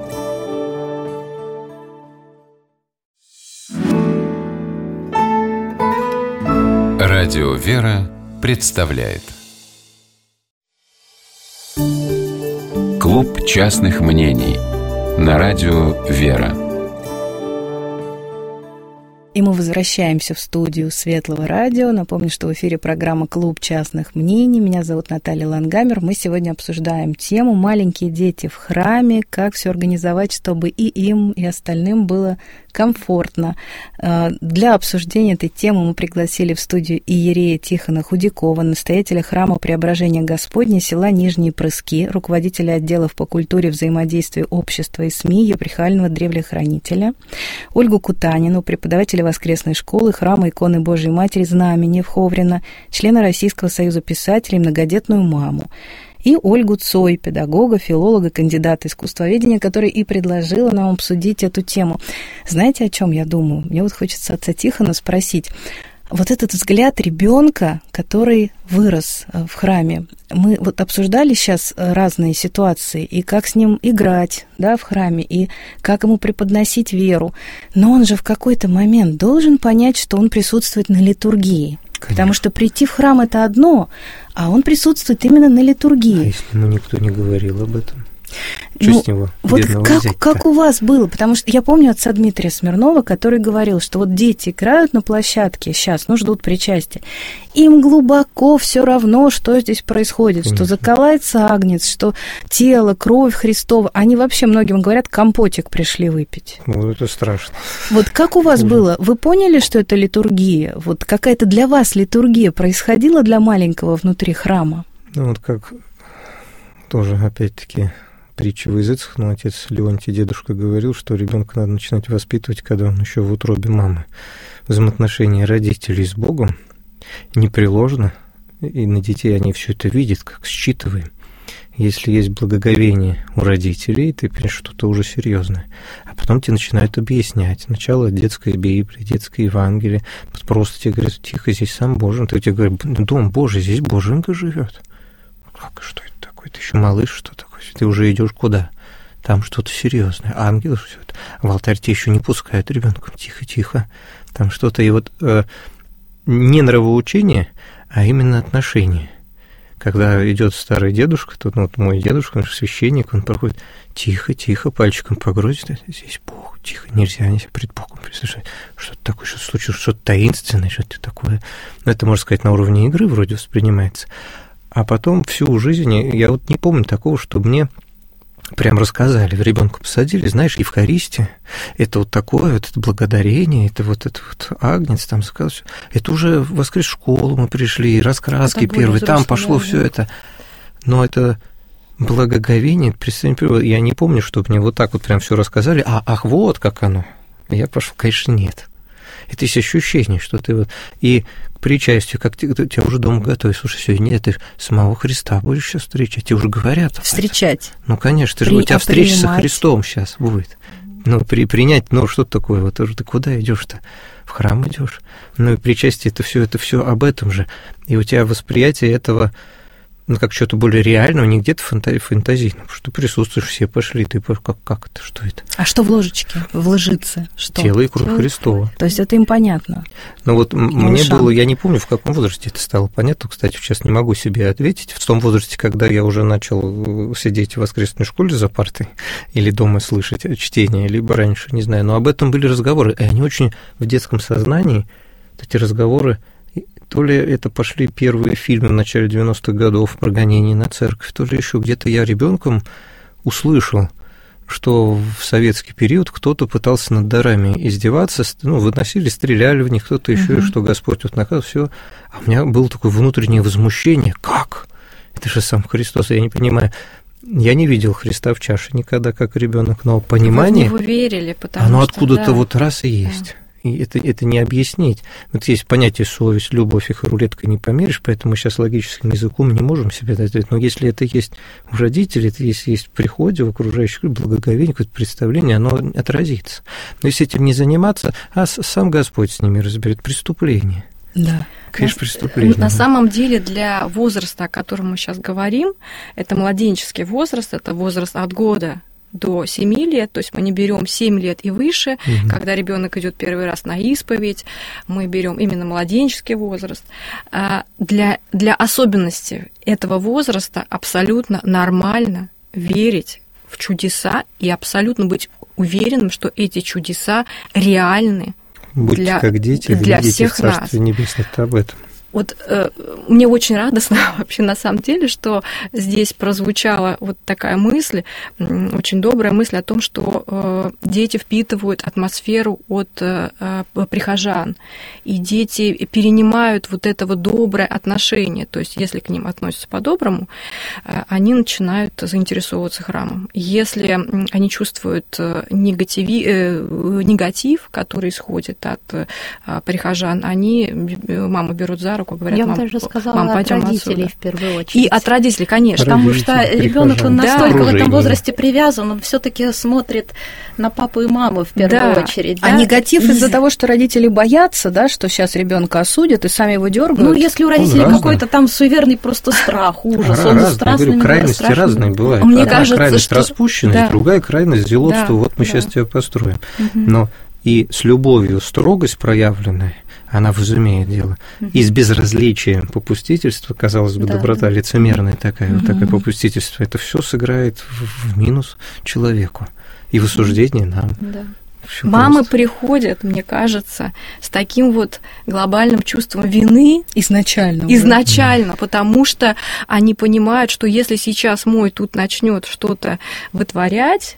Радио «Вера» представляет Клуб частных мнений на радио «Вера». И мы возвращаемся в студию Светлого радио. Напомню, что в эфире программа «Клуб частных мнений». Меня зовут Наталья Лангамер. Мы сегодня обсуждаем тему «Маленькие дети в храме», как все организовать, чтобы и им, и остальным было комфортно. Для обсуждения этой темы мы пригласили в студию иерея Тихона Худякова, настоятеля храма Преображения Господня села Нижние Прыски, руководителя отделов по культуре, взаимодействию общества и СМИ, епархиального древлехранителя, Ольгу Кутанину, преподавателя воскресной школы храма иконы Божией Матери Знамени в Ховрино, члена Российского союза писателей, многодетную маму, и Ольгу Цой, педагога, филолога, кандидата искусствоведения, которая и предложила нам обсудить эту тему. Знаете, о чем я думаю? Мне вот хочется отца Тихона спросить. Вот этот взгляд ребенка, который вырос в храме, мы вот обсуждали сейчас разные ситуации, и как с ним играть, да, в храме, и как ему преподносить веру. Но он же в какой-то момент должен понять, что он присутствует на литургии. Конечно. Потому что прийти в храм – это одно, а он присутствует именно на литургии. А если ему никто не говорил об этом? Что ну, с него? Вот как, как у вас было? Потому что я помню отца Дмитрия Смирнова, который говорил, что вот дети играют на площадке сейчас, ну, ждут причастия. Им глубоко все равно, что здесь происходит, Конечно. Что заколается агнец, что тело, кровь Христова. Они вообще многим говорят, компотик пришли выпить. Ну, это страшно. Вот как у вас Ужас. Было? Вы поняли, что это литургия? Вот какая-то для вас литургия происходила для маленького внутри храма? Ну, вот как тоже, опять-таки, притча в языцах, но отец Леонтий, дедушка, говорил, что ребенка надо начинать воспитывать, когда он еще в утробе мамы. Взаимоотношения родителей с Богом непреложно, и на детей они все это видят, как считываем. Если есть благоговение у родителей, ты понимаешь, что-то уже серьезное. А потом тебе начинают объяснять. Сначала детская Библия, детское Евангелие. Просто тебе говорят, тихо, здесь сам Божий. Ты тебе говорят, дом Божий, здесь Боженька живет. Как, что это такое? Ты еще малыш, что такое? Ты уже идешь куда? Там что-то серьезное. Ангел, все это. В алтарь тебя еще не пускают ребенком. Тихо, тихо. Там что-то. И вот э, не нравоучение, а именно отношения. Когда идет старый дедушка, тут ну, вот мой дедушка, он же священник, он проходит тихо, тихо, пальчиком погрозит. Здесь Бог, тихо, нельзя, нельзя пред Богом представлять. Что-то такое, что-то случилось, что-то таинственное, что-то такое. Ну, это, можно сказать, на уровне игры вроде воспринимается. А потом всю жизнь, я вот не помню такого, что мне прям рассказали, в ребенка посадили, знаешь, Евхаристия, это вот такое, вот это благодарение, это вот этот вот агнец, там сказал, это уже в воскресную школу мы пришли, раскраски первые, там пошло все это. Но это благоговение, представьте, я не помню, чтобы мне вот так вот прям все рассказали, а ах, вот как оно. Я пошел, конечно, нет. Это есть ощущение, что ты вот... И к причастию, как ты, ты тебя уже дома готовишь. Слушай, сегодня ты самого Христа будешь сейчас встречать. Тебе уже говорят. Встречать. Ну, конечно, ты же, у тебя встреча со Христом сейчас будет. Ну, при, принять, ну, что такое? Вот ты куда идешь-то? В храм идешь. Ну, и причастие, это все это все об этом же. И у тебя восприятие этого ну, как что-то более реального, не где-то фанта- фантазийно, потому что присутствуешь, все пошли, ты как, как это, что это? А что в ложечке, в лжице? Что? Тело и кровь Тело Христова. То есть это им понятно? Ну вот Малышам. Мне было, я не помню, в каком возрасте это стало понятно, кстати, сейчас не могу себе ответить, в том возрасте, когда я уже начал сидеть в воскресной школе за партой или дома слышать чтение, либо раньше, не знаю, но об этом были разговоры, и они очень в детском сознании, эти разговоры, то ли это пошли первые фильмы в начале девяностых годов про гонение на церковь, то ли еще где-то я ребенком услышал, что в советский период кто-то пытался над дарами издеваться, ну, выносили, стреляли в них, кто-то еще, uh-huh. что Господь вот наказывал, все. А у меня было такое внутреннее возмущение. Как? Это же сам Христос, я не понимаю. Я не видел Христа в чаше никогда, как ребенок, но понимание... Вы в него верили, потому оно что, откуда-то да. вот раз и есть. Да. И это, это не объяснить. Вот есть понятие совесть, любовь, их рулеткой не померишь, поэтому мы сейчас логическим языком не можем себе дать ответ. Но если это есть у родителей, это если есть в приходе, в окружающих, благоговение, какое-то представление, оно отразится. Но если этим не заниматься, а сам Господь с ними разберет преступление. Да. Конечно, преступление. На самом деле для возраста, о котором мы сейчас говорим, это младенческий возраст, это возраст от года до семи лет, то есть мы не берем семь лет и выше, угу. когда ребенок идет первый раз на исповедь, мы берем именно младенческий возраст. Для, для особенностей этого возраста абсолютно нормально верить в чудеса и абсолютно быть уверенным, что эти чудеса реальны. Будьте для, как дети, для глядите всех в Царствие нас. Небесное, это об этом. Вот э, мне очень радостно вообще на самом деле, что здесь прозвучала вот такая мысль, очень добрая мысль о том, что э, дети впитывают атмосферу от э, прихожан, и дети перенимают вот это вот доброе отношение, то есть если к ним относятся по-доброму, э, они начинают заинтересовываться храмом. Если они чувствуют негативи, э, негатив, который исходит от э, прихожан, они маму берут за руку, говорят, я бы мам, даже сказала мам, от родителей отсюда. В первую очередь. И от родителей, конечно. Потому что ребенок он настолько да. в этом возрасте привязан, он все-таки смотрит на папу и маму в первую да. очередь. А да? негатив и... из-за того, что родители боятся, да, что сейчас ребенка осудят и сами его дергают. Ну, если у родителей какой-то там суеверный просто страх, ужас, он разный, страстный. Говорю, крайности разные бывают. Мне Одна кажется, крайность что... распущенность, да. другая крайность зелотства. Да, вот мы да. сейчас тебя построим. Угу. Но и с любовью строгость проявленная, она возымеет дело. Uh-huh. И с безразличием попустительства, казалось бы, да, доброта да. лицемерная такая, uh-huh. вот такое попустительство, это все сыграет в, в минус человеку. И в осуждении uh-huh. нам. Да. Мамы просто. Приходят, мне кажется, с таким вот глобальным чувством вины. Изначально. Изначально, да. Потому что они понимают, что если сейчас мой тут начнет что-то вытворять,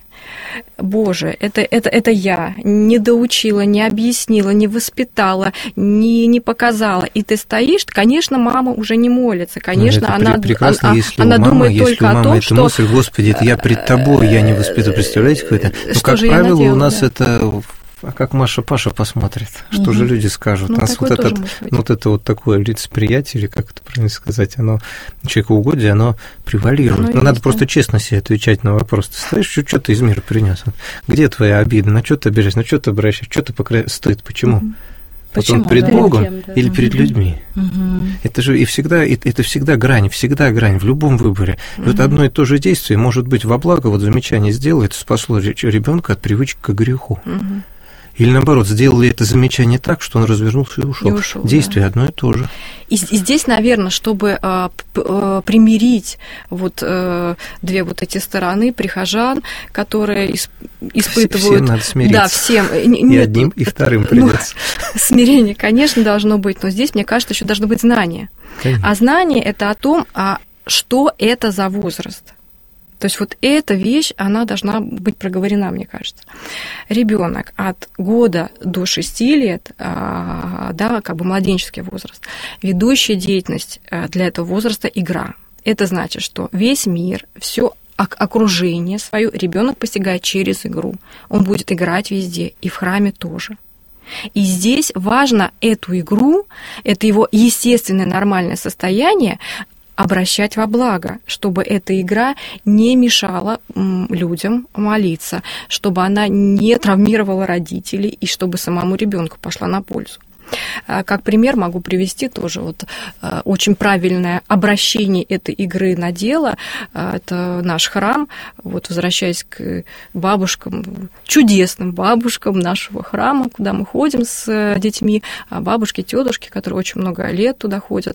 Боже, это, это, это я не доучила, не объяснила, не воспитала, не, не показала. И ты стоишь, конечно, мама уже не молится. Конечно, она, прекрасно, она, если она у мамы, думает если только у мамы о том, это что... мысль, Господи, это я пред тобой, я не воспитываю. Представляете, какое-то? Ну, как правило, у нас да. это... А как Маша Паша посмотрит? Что угу. же люди скажут? Ну, У нас вот, этот, вот это вот такое лицеприятие, или как это правильно сказать, оно человекоугодие, оно превалирует. Но надо просто честно себе отвечать на вопрос. Ты стоишь, что, что ты из мира принес? Где твоя обида? На что ты обижаешься? На что ты обращаешься? Что ты покры... стыд? Почему? Угу. Почему? Вот он перед да? Богом Кем, да. или перед людьми. Угу. Это же и всегда, это всегда грань, всегда грань в любом выборе. И угу. вот одно и то же действие может быть во благо, вот замечание сделает, спасло ребенка от привычки к греху. Угу. Или наоборот, сделали это замечание так, что он развернулся и ушел. И ушел Действие да. одно и то же. И, и здесь, наверное, чтобы э, э, примирить вот э, две вот эти стороны прихожан, которые исп, испытывают... Всем надо смириться. Да, всем. И Нет, одним, и вторым придется. Ну, смирение, конечно, должно быть, но здесь, мне кажется, еще должно быть знание. Конечно. А знание – это о том, а что это за возраст. То есть вот эта вещь, она должна быть проговорена, мне кажется. Ребенок от года до шести лет, да, как бы младенческий возраст, ведущая деятельность для этого возраста – игра. Это значит, что весь мир, все окружение свое ребенок постигает через игру. Он будет играть везде, и в храме тоже. И здесь важно эту игру, это его естественное нормальное состояние, обращать во благо, чтобы эта игра не мешала людям молиться, чтобы она не травмировала родителей и чтобы самому ребенку пошла на пользу. Как пример могу привести тоже вот очень правильное обращение этой игры на дело. Это наш храм. Вот возвращаясь к бабушкам, чудесным бабушкам нашего храма, куда мы ходим с детьми, бабушки, тетушки, которые очень много лет туда ходят.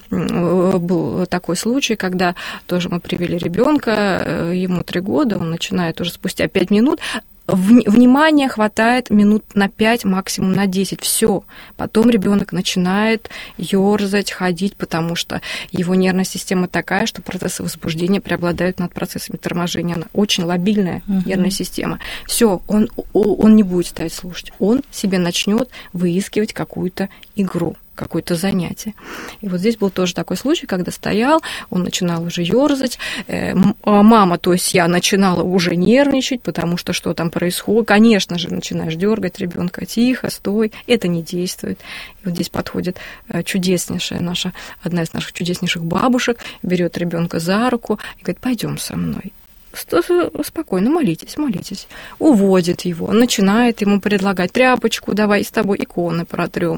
Был такой случай, когда тоже мы привели ребенка, ему три года, он начинает уже спустя пять минут. Внимания хватает минут на пять, максимум на десять. Все. Потом ребенок начинает ерзать, ходить, потому что его нервная система такая, что процессы возбуждения преобладают над процессами торможения. Она очень лобильная uh-huh. нервная система. Все, он, он не будет стоять слушать. Он себе начнет выискивать какую-то игру, какое-то занятие. И вот здесь был тоже такой случай, когда стоял, он начинал уже ёрзать, мама, то есть я, начинала уже нервничать, потому что что там происходит. Конечно же, начинаешь дергать ребенка, тихо, стой, это не действует. И вот здесь подходит чудеснейшая наша, одна из наших чудеснейших бабушек, берет ребенка за руку и говорит: пойдем со мной. Спокойно, молитесь, молитесь. Уводит его, начинает ему предлагать тряпочку, давай с тобой иконы протрем,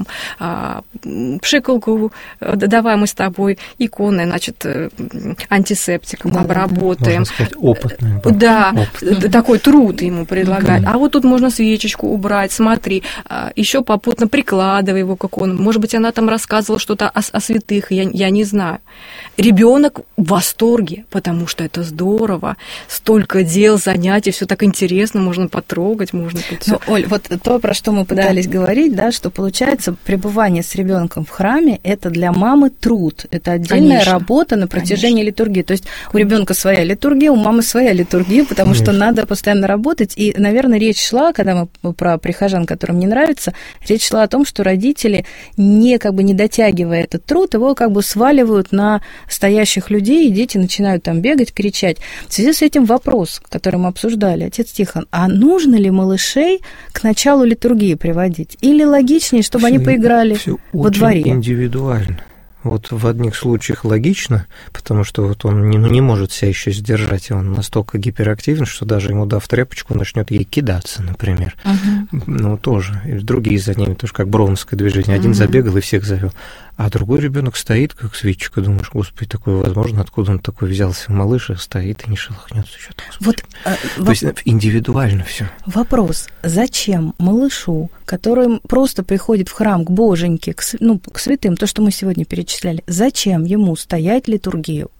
пшикалку, давай мы с тобой иконы, значит, антисептиком да, обработаем. Можно сказать, опытный. Да, опытный. Такой труд ему предлагать. Mm-hmm. А вот тут можно свечечку убрать, смотри, еще попутно прикладывай его к иконам. Может быть, она там рассказывала что-то о, о святых, я, я не знаю. Ребенок в восторге, потому что это здорово. Столько дел, занятий, все так интересно, можно потрогать, можно тут всё. Ну, Оль, вот то, про что мы пытались да. говорить, да, что получается пребывание с ребенком в храме – это для мамы труд, это отдельная Конечно. работа на протяжении Конечно. литургии. То есть у ребенка своя литургия, у мамы своя литургия, потому Конечно. что надо постоянно работать. И, наверное, речь шла, когда мы про прихожан, которым не нравится, речь шла о том, что родители, не как бы не дотягивая этот труд, его как бы сваливают на стоящих людей, и дети начинают там бегать, кричать. В связи с этим вопрос, который мы обсуждали, отец Тихон, а нужно ли малышей к началу литургии приводить? Или логичнее, чтобы всё, они поиграли всё во дворе? Очень индивидуально. Вот в одних случаях логично, потому что вот он не, не может себя еще сдержать, и он настолько гиперактивен, что даже ему дав тряпочку, он начнет ей кидаться, например. Uh-huh. Ну, тоже. И другие за ними, тоже как броуновское движение. Один uh-huh. забегал и всех завел. А другой ребенок стоит, как свечка, думаешь: господи, такое возможно, откуда он такой взялся? Малыш стоит и не шелохнется. Что-то, вот, а, То воп... есть индивидуально все. Вопрос: зачем малышу, который просто приходит в храм к боженьке, к, ну, к святым, то, что мы сегодня перечисляли, зачем ему стоять литургию?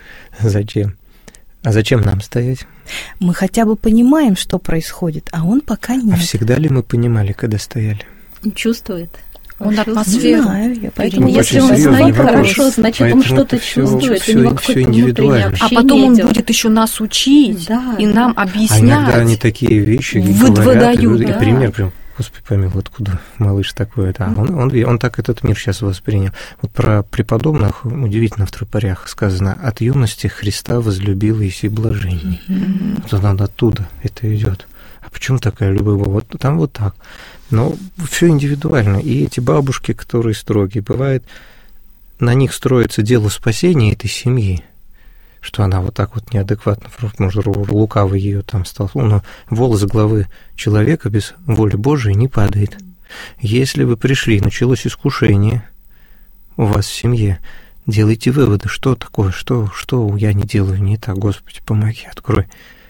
Зачем? А зачем нам стоять? Мы хотя бы понимаем, что происходит, а он пока нет. А всегда ли мы понимали, когда стояли? Чувствует. Он атмосферу. Знаю, я, поэтому если он знает хорошо, значит, поэтому он что-то чувствует. Все, у него все индивидуально. А потом он идет. будет еще нас учить да, и нам объяснять. А иногда они такие вещи Вы, говорят, выдают, и, да. и пример прям: господи помилуй, откуда малыш такой? А он, он, он так этот мир сейчас воспринял. Вот про преподобных удивительно в тропарях сказано: от юности Христа возлюбил Иисей блаженней. Mm-hmm. Вот он оттуда это идет. А почему такая любовь? Вот там вот так. Но все индивидуально. И эти бабушки, которые строгие, бывает, на них строится дело спасения этой семьи, что она вот так вот неадекватно, может, лукавый ее там стал, но волос головы человека без воли Божией не падает. Если вы пришли, началось искушение у вас в семье, делайте выводы, что такое, что, что я не делаю не так, Господи, помоги, открой.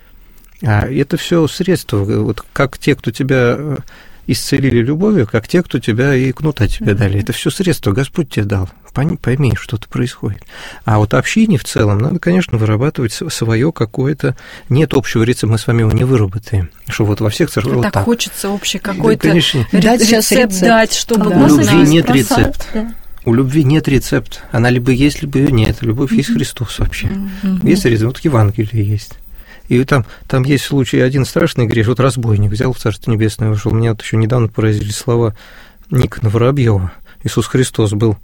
А это все средства, вот как те, кто тебя исцелили любовью, как те, кто тебя и кнута тебе дали. Это все средства Господь тебе дал. Пойми, что-то происходит. А вот общине в целом надо, конечно, вырабатывать свое какое-то... Нет общего рецепта, мы с вами его не выработаем. Что вот во всех церквях вот так. так хочется общий какой-то да, конечно. Дать рецепт, рецепт дать, чтобы... Да. У любви нет рецепта. Да. У любви нет рецепта. Она либо есть, либо ее нет. Любовь mm-hmm. есть Христос вообще. Mm-hmm. Есть рецепт, вот Евангелие есть. И там, там есть случай, один страшный грех, вот разбойник взял в Царство Небесное, вышел. Меня вот еще недавно поразили слова Никона Воробьева. Иисус Христос был,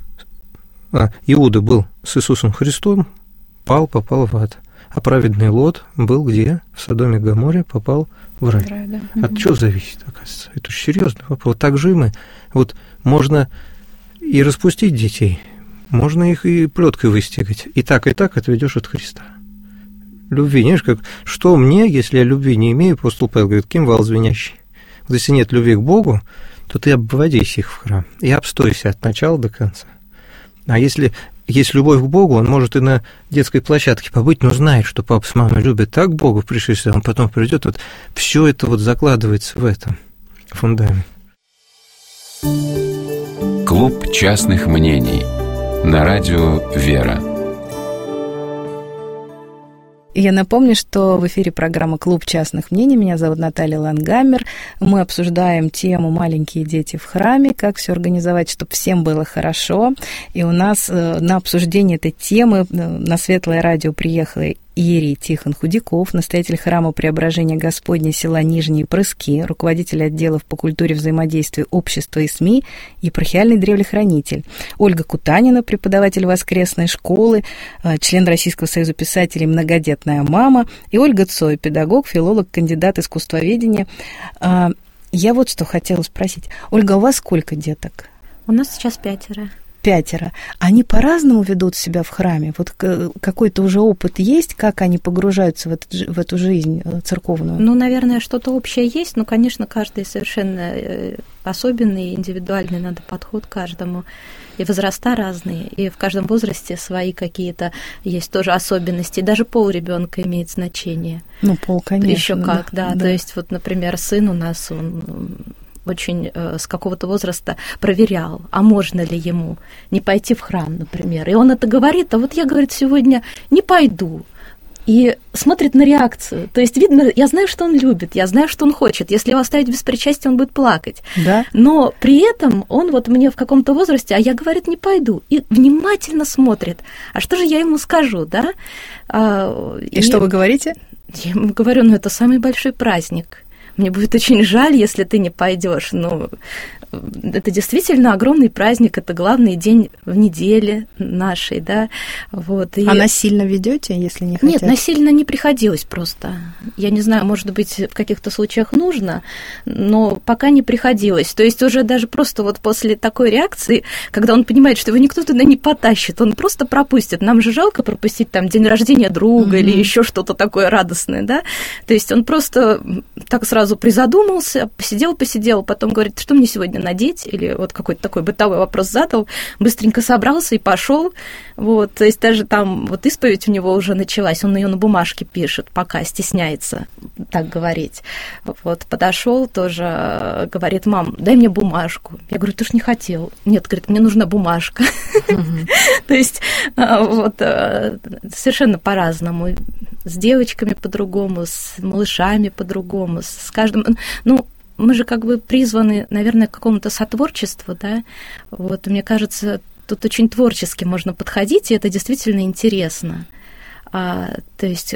а, Иуда был с Иисусом Христом, пал, попал в ад. А праведный Лот был где? В Содоме и Гоморе, попал в рай. рай да. От чего зависит, оказывается? Это очень серьезный вопрос. Вот так же мы. Вот можно и распустить детей, можно их и плеткой выстегать. И так, и так отведешь от Христа. Любви, знаешь, как, что мне, если я любви не имею, апостол Павел говорит, кимвал звенящий. Вот если нет любви к Богу, то ты обводись их в храм и обстойся от начала до конца. А если есть любовь к Богу, он может и на детской площадке побыть, но знает, что папа с мамой любят так Бога в пришествии, он потом придет, вот все это вот закладывается в этом фундамент. Клуб частных мнений на радио «Вера». Я напомню, что в эфире программа «Клуб частных мнений». Меня зовут Наталья Лангамер. Мы обсуждаем тему «Маленькие дети в храме», как все организовать, чтобы всем было хорошо. И у нас на обсуждение этой темы на Светлое радио приехала иерей Тихон Худяков, настоятель храма Преображения Господня села Нижние Прыски, руководитель отделов по культуре взаимодействия общества и СМИ, епархиальный древлехранитель. Ольга Кутанина, преподаватель воскресной школы, член Российского союза писателей, многодетная мама, и Ольга Цой, педагог, филолог, кандидат искусствоведения. Я вот что хотела спросить. Ольга, у вас сколько деток? У нас сейчас пятеро. Пятеро. Они по-разному ведут себя в храме? Вот какой-то уже опыт есть, как они погружаются в, этот, в эту жизнь церковную? Ну, наверное, что-то общее есть, но, конечно, каждый совершенно особенный, индивидуальный, надо подход к каждому. И возраста разные, и в каждом возрасте свои какие-то есть тоже особенности. Даже пол ребенка имеет значение. Ну, пол, конечно. Еще как, да. да. да. То есть, вот, например, сын у нас, он очень э, с какого-то возраста проверял, а можно ли ему не пойти в храм, например. И он это говорит, а вот я, говорит, сегодня не пойду. И смотрит на реакцию. То есть, видно, я знаю, что он любит, я знаю, что он хочет. Если его оставить без причастия, он будет плакать. Да. Но при этом он вот мне в каком-то возрасте, а я, говорит, не пойду. И внимательно смотрит. А что же я ему скажу, да? И, и что вы говорите? Я ему говорю, ну, это самый большой праздник. Мне будет очень жаль, если ты не пойдешь. Но это действительно огромный праздник, это главный день в неделе нашей, да. Вот. И... А насильно ведете, если не хотят? Нет, насильно не приходилось просто. Я не знаю, может быть, в каких-то случаях нужно, но пока не приходилось. То есть уже даже просто вот после такой реакции, когда он понимает, что его никто туда не потащит, он просто пропустит. Нам же жалко пропустить там день рождения друга mm-hmm. или еще что-то такое радостное, да. То есть он просто так сразу призадумался, посидел, посидел, потом говорит, что мне сегодня надеть, или вот какой-то такой бытовой вопрос задал, быстренько собрался и пошел. Вот, то есть даже там вот исповедь у него уже началась, он ее на бумажке пишет, пока стесняется так говорить. Вот, подошел тоже, говорит, мам, дай мне бумажку. Я говорю, ты ж не хотел. Нет, говорит, мне нужна бумажка. То есть вот совершенно по-разному. С девочками по-другому, с малышами по-другому, с каждым... Ну, мы же как бы призваны, наверное, к какому-то сотворчеству, да, вот, мне кажется, тут очень творчески можно подходить, и это действительно интересно. А, то есть,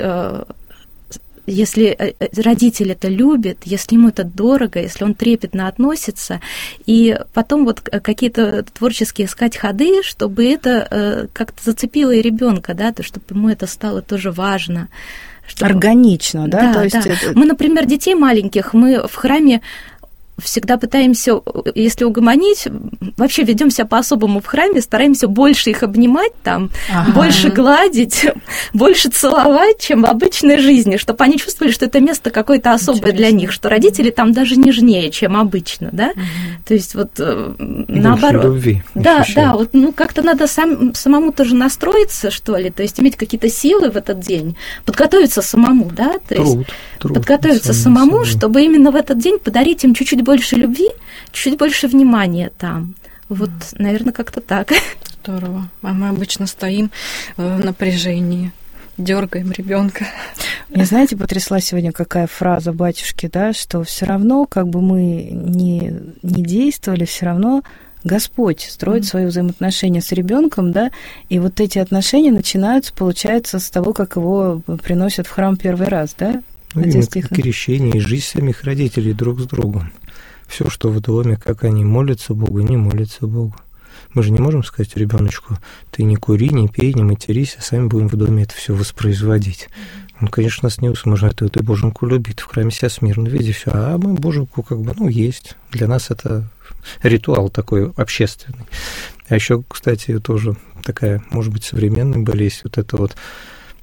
если родитель это любит, если ему это дорого, если он трепетно относится, и потом вот какие-то творческие искать ходы, чтобы это как-то зацепило и ребенка, да, то, чтобы ему это стало тоже важно. Чтобы... Органично, да? Да, То есть да. Это... Мы, например, детей маленьких, мы в храме всегда пытаемся, если угомонить, вообще ведем себя по-особому в храме, стараемся больше их обнимать там, ага. больше гладить, больше целовать, чем в обычной жизни, чтобы они чувствовали, что это место какое-то особое Интересно. Для них, что родители там даже нежнее, чем обычно, да, угу. то есть вот больше наоборот. Любви да, ощущают. да, вот ну как-то надо сам, самому тоже настроиться, что ли, то есть иметь какие-то силы в этот день, подготовиться самому, да, то есть труд, труд, подготовиться самому, собой. Чтобы именно в этот день подарить им чуть-чуть больше любви, чуть больше внимания там. Вот, наверное, как-то так. Здорово. А мы обычно стоим в напряжении, дергаем ребенка. Мне, знаете, потрясла сегодня какая фраза батюшки, да, что все равно, как бы мы ни, ни действовали, все равно Господь строит mm-hmm. свои взаимоотношения с ребенком, да, и вот эти отношения начинаются, получается, с того, как его приносят в храм первый раз, да? Ну, именно крещение и жизнь самих родителей друг с другом. Все, что в доме, как они молятся Богу, не молятся Богу. Мы же не можем сказать ребеночку, ты не кури, не пей, не матерись, а сами будем в доме это все воспроизводить. Он, конечно, нас не услышит, ты, ты Боженьку любит, в храме себя смирно веди, все, а мы Боженьку как бы, ну, есть. Для нас это ритуал такой общественный. А еще, кстати, тоже такая, может быть, современная болезнь, вот это вот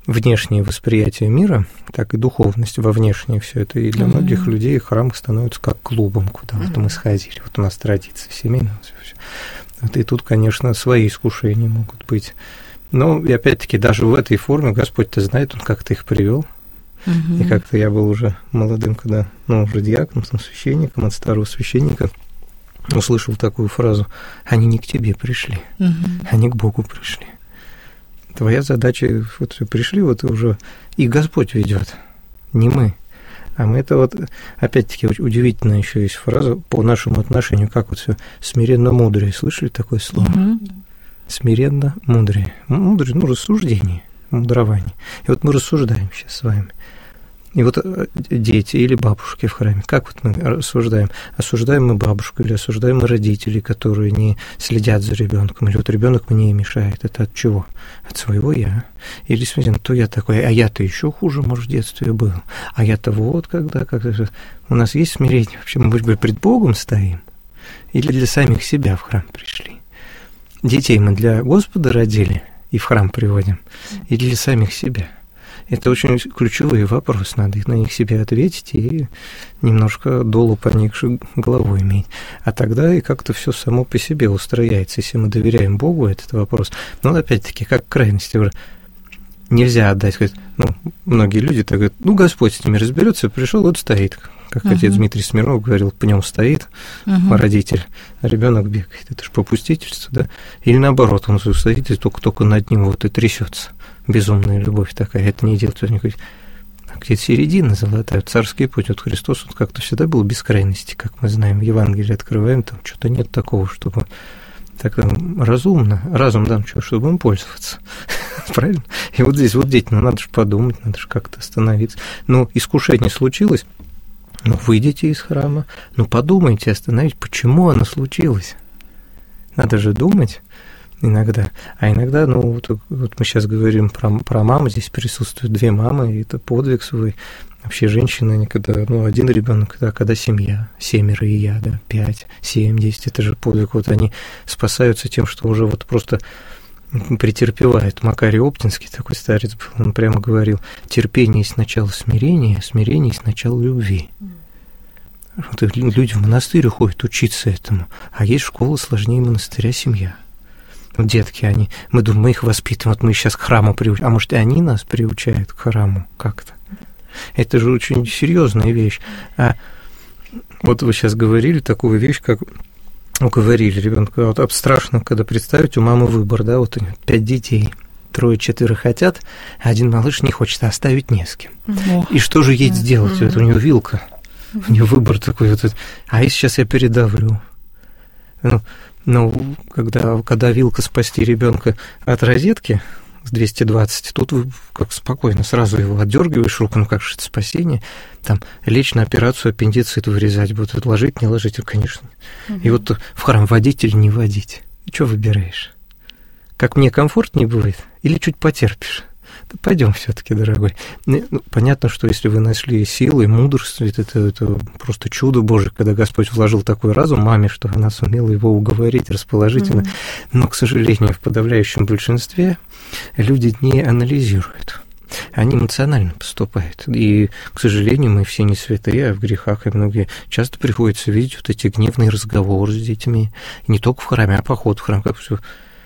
внешнее восприятие мира, так и духовность во внешнее все это. И для mm-hmm. многих людей храм становится как клубом, куда mm-hmm. вот мы сходили. Вот у нас традиция семейная. Вот и тут, конечно, свои искушения могут быть. Но, и опять-таки, даже в этой форме Господь-то знает, Он как-то их привел. Mm-hmm. И как-то я был уже молодым, когда, ну, уже диаконом, священником, от старого священника, услышал такую фразу: «Они не к тебе пришли, mm-hmm. они к Богу пришли». Твоя задача, вот пришли, вот уже и Господь ведет, не мы. А мы это вот, опять-таки, удивительная еще есть фраза по нашему отношению, как вот все смиренно мудрее. Слышали такое слово? Mm-hmm. Смиренно мудрее. Мудрее, ну, рассуждение, мудрование. И вот мы рассуждаем сейчас с вами. И вот дети или бабушки в храме, как вот мы рассуждаем? Осуждаем мы бабушку или осуждаем мы родителей, которые не следят за ребенком, или вот ребенок мне мешает? Это от чего? От своего я. Или смотрите, ну, то я такой, а я-то еще хуже, может, в детстве был. А я-то вот когда, как у нас есть смирение, вообще мы, может быть, пред Богом стоим? Или для самих себя в храм пришли? Детей мы для Господа родили и в храм приводим, или для самих себя? Это очень ключевой вопрос, надо на них себе ответить и немножко долу поникшей головой иметь. А тогда и как-то все само по себе устрояется, если мы доверяем Богу этот вопрос. Но опять-таки, как крайности, нельзя отдать, сказать, ну, многие люди так говорят, ну, Господь с ними разберется, пришел, вот стоит, как uh-huh. отец Дмитрий Смирнов говорил, по нему стоит uh-huh. родитель, а ребенок бегает. Это же попустительство, да? Или наоборот, он стоит и только-только над ним вот и трясется. Безумная любовь такая, это не делает никакой. А где-то середина золотая, царский путь. Вот Христос он как-то всегда был без крайности, как мы знаем, в Евангелии открываем, там что-то нет такого, чтобы так разумно, разум дам, чтобы им пользоваться. Правильно? И вот здесь вот дети, ну надо же подумать, надо же как-то остановиться. Ну, искушение случилось, ну, выйдите из храма, ну, подумайте, остановите, почему оно случилось. Надо же думать иногда. А иногда, ну, вот, вот мы сейчас говорим про, про маму, здесь присутствуют две мамы, и это подвиг свой. Вообще женщины, они когда, ну, один ребенок, да, когда семья, семеро и я, да, пять, семь, десять, это же подвиг. Вот они спасаются тем, что уже вот просто претерпевают. Макарий Оптинский, такой старец был, он прямо говорил, терпение есть начало смирения, смирение есть начало любви. Вот люди в монастырь уходят учиться этому, а есть школа сложнее монастыря, семья. Детки, они, мы думаем, мы их воспитываем, вот мы сейчас к храму приучаем, а может, и они нас приучают к храму как-то. Это же очень серьезная вещь. А вот вы сейчас говорили такую вещь, как уговорили ребенка. Вот страшно, когда представить, у мамы выбор, да, вот пять детей, трое-четверо хотят, а один малыш не хочет, а оставить не с кем. Ох. И что же ей сделать? Mm-hmm. Вот у нее вилка, у нее выбор такой вот. А если сейчас я передавлю? Ну, ну когда, когда вилка спасти ребенка от розетки с двести двадцать, тут вы как спокойно сразу его отдергиваешь руку, ну как же это спасение, там лечь на операцию аппендицит вырезать будут, ложить, не ложить, конечно. Угу. И вот в храм водить или не водить, и что выбираешь? Как мне комфортнее будет или чуть потерпишь? Да пойдем все-таки, дорогой. Ну, понятно, что если вы нашли силы, мудрость, это, это просто чудо Божие, когда Господь вложил такой разум маме, что она сумела его уговорить расположительно. Mm-hmm. Но, к сожалению, в подавляющем большинстве люди не анализируют. Они эмоционально поступают. И, к сожалению, мы все не святые, а в грехах, и многие часто приходится видеть вот эти гневные разговоры с детьми. И не только в храме, а поход в храм, как все.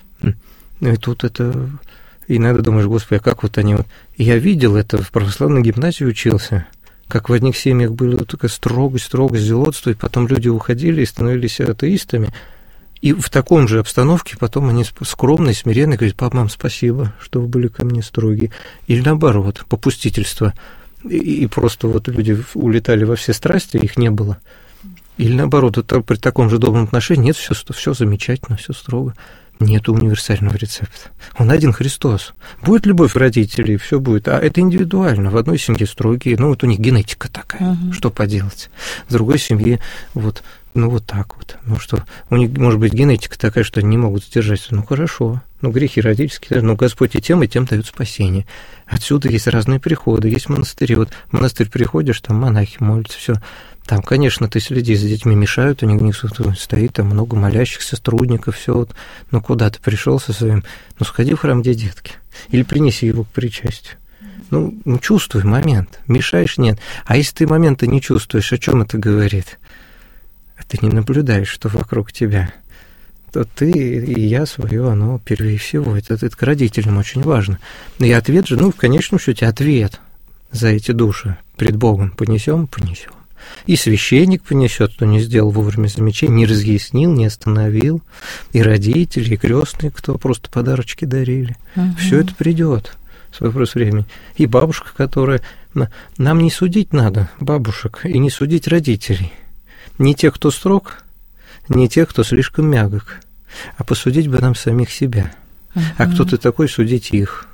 Ну и тут это... И иногда думаешь, Господи, а как вот они... Вот... Я видел это, в православной гимназии учился, как в одних семьях была вот такая строгость, строгость, зелотство, и потом люди уходили и становились атеистами. И в таком же обстановке потом они скромно и смиренно говорят, папа, мам, спасибо, что вы были ко мне строги. Или наоборот, попустительство. И, и просто вот люди улетали во все страсти, их не было. Или наоборот, это при таком же добром отношении, нет, все, все замечательно, все строго. Нет универсального рецепта. Он один Христос. Будет любовь родителей, все будет. А это индивидуально. В одной семье строгие, ну вот у них генетика такая, uh-huh. что поделать. В другой семье вот, ну вот так вот. Ну что, у них может быть генетика такая, что они не могут сдержать. Ну хорошо. Ну грехи родительские, но Господь и тем, и тем дает спасение. Отсюда есть разные приходы, есть монастыри. Вот в монастырь приходишь, там монахи молятся, все. Там, конечно, ты следишь за детьми, мешают, у них, у них стоит там много молящихся сотрудников, все вот. Ну, куда ты пришел со своим? Ну, сходи в храм, где детки. Или принеси его к причастию. Ну, ну, чувствуй момент. Мешаешь — нет. А если ты момента не чувствуешь, о чем это говорит? Ты не наблюдаешь, что вокруг тебя. То ты и я свое, оно первее всего. Это, это к родителям очень важно. И ответ же, ну, в конечном счете, ответ за эти души пред Богом понесем, понесем. И священник понесет, кто не сделал вовремя замечаний, не разъяснил, не остановил. И родители, и крестные, кто просто подарочки дарили. Угу. Все это придет. Вопрос времени. И бабушка, которая... Нам не судить надо бабушек, и не судить родителей. Не тех, кто строг, не тех, кто слишком мягок, а посудить бы нам самих себя. Uh-huh. А кто ты такой, судить их.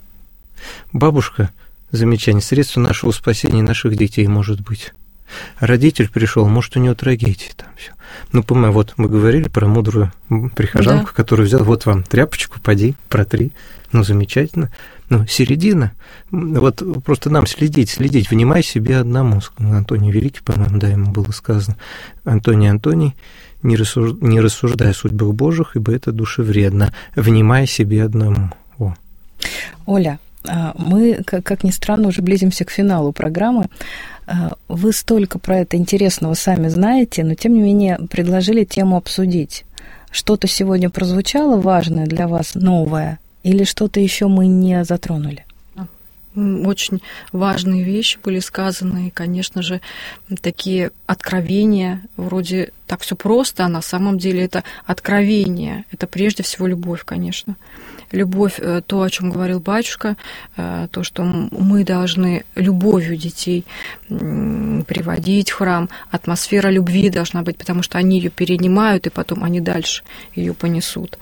Бабушка, замечание, средство нашего спасения наших детей может быть. Родитель пришел, может, у него трагедия там все. Ну, по-моему, вот мы говорили про мудрую прихожанку, да. которая взяла, вот вам тряпочку, поди, протри. Ну, замечательно. Ну, середина. Вот просто нам следить, следить. Внимай себе одному. Антоний Великий, по-моему, да, ему было сказано. Антоний, Антоний, не, рассуж... не рассуждай о судьбах Божьих, ибо это душевредно. Внимай себе одному. О. Оля, мы, как ни странно, уже близимся к финалу программы. Вы столько про это интересного сами знаете, но, тем не менее, предложили тему обсудить. Что-то сегодня прозвучало важное для вас, новое, или что-то еще мы не затронули? Очень важные вещи были сказаны, и, конечно же, такие откровения, вроде так все просто, а на самом деле это откровение, это прежде всего любовь, конечно. Любовь, то, о чем говорил батюшка, то, что мы должны любовью детей приводить в храм, атмосфера любви должна быть, потому что они ее перенимают, и потом они дальше ее понесут.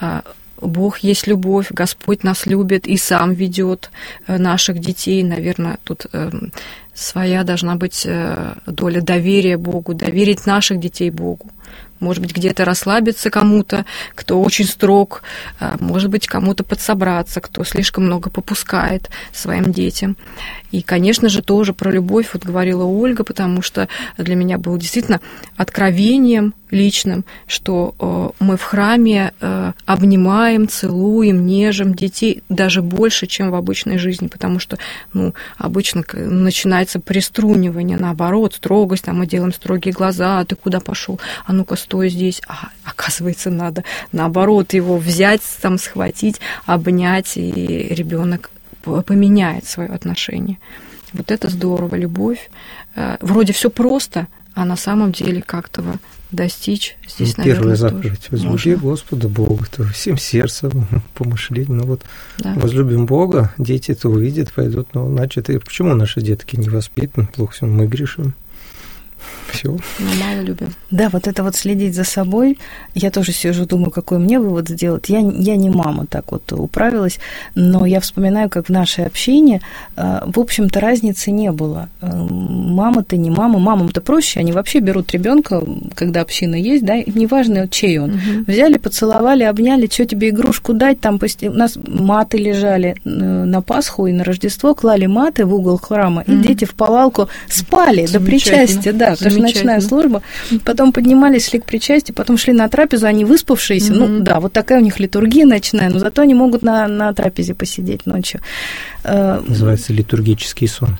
Бог есть любовь, Господь нас любит и сам ведет наших детей. Наверное, тут своя должна быть доля доверия Богу, доверить наших детей Богу. Может быть, где-то расслабиться кому-то, кто очень строг, может быть, кому-то подсобраться, кто слишком много попускает своим детям. И, конечно же, тоже про любовь вот говорила Ольга, потому что для меня было действительно откровением личным, что мы в храме обнимаем, целуем, нежим детей даже больше, чем в обычной жизни, потому что, ну, обычно начинается приструнивание, наоборот, строгость, там мы делаем строгие глаза, а ты куда пошел? А ну-ка, стой здесь. А, оказывается, надо, наоборот, его взять, там, схватить, обнять, и ребенок поменяет свое отношение. Вот это здорово, любовь. Вроде все просто, а на самом деле как-то достичь здесь, ну, наверное, первая заповедь. Возлюби Господа Бога, то всем сердцем, помышлением. Ну вот, да. Возлюбим Бога, дети это увидят, пойдут. Ну, значит, и почему наши детки не воспитаны? Плохо все, мы грешим. Все. Мы мало любим. Да, вот это вот следить за собой. Я тоже сижу, думаю, какой мне вывод сделать. Я, я не мама, так вот управилась, но я вспоминаю, как в нашей общине, в общем-то, разницы не было. Мама-то не мама. Мамам-то проще, они вообще берут ребенка, когда община есть, да, и неважно, чей он. Угу. Взяли, поцеловали, обняли, что тебе игрушку дать, там у нас маты лежали на Пасху и на Рождество, клали маты в угол храма, угу. и дети в повалку спали до причастия, да, потому что ночная служба, потом поднимались, шли к причастию, потом шли на трапезу, они выспавшиеся, mm-hmm. ну да, вот такая у них литургия ночная, но зато они могут на, на трапезе посидеть ночью. Называется литургический сон.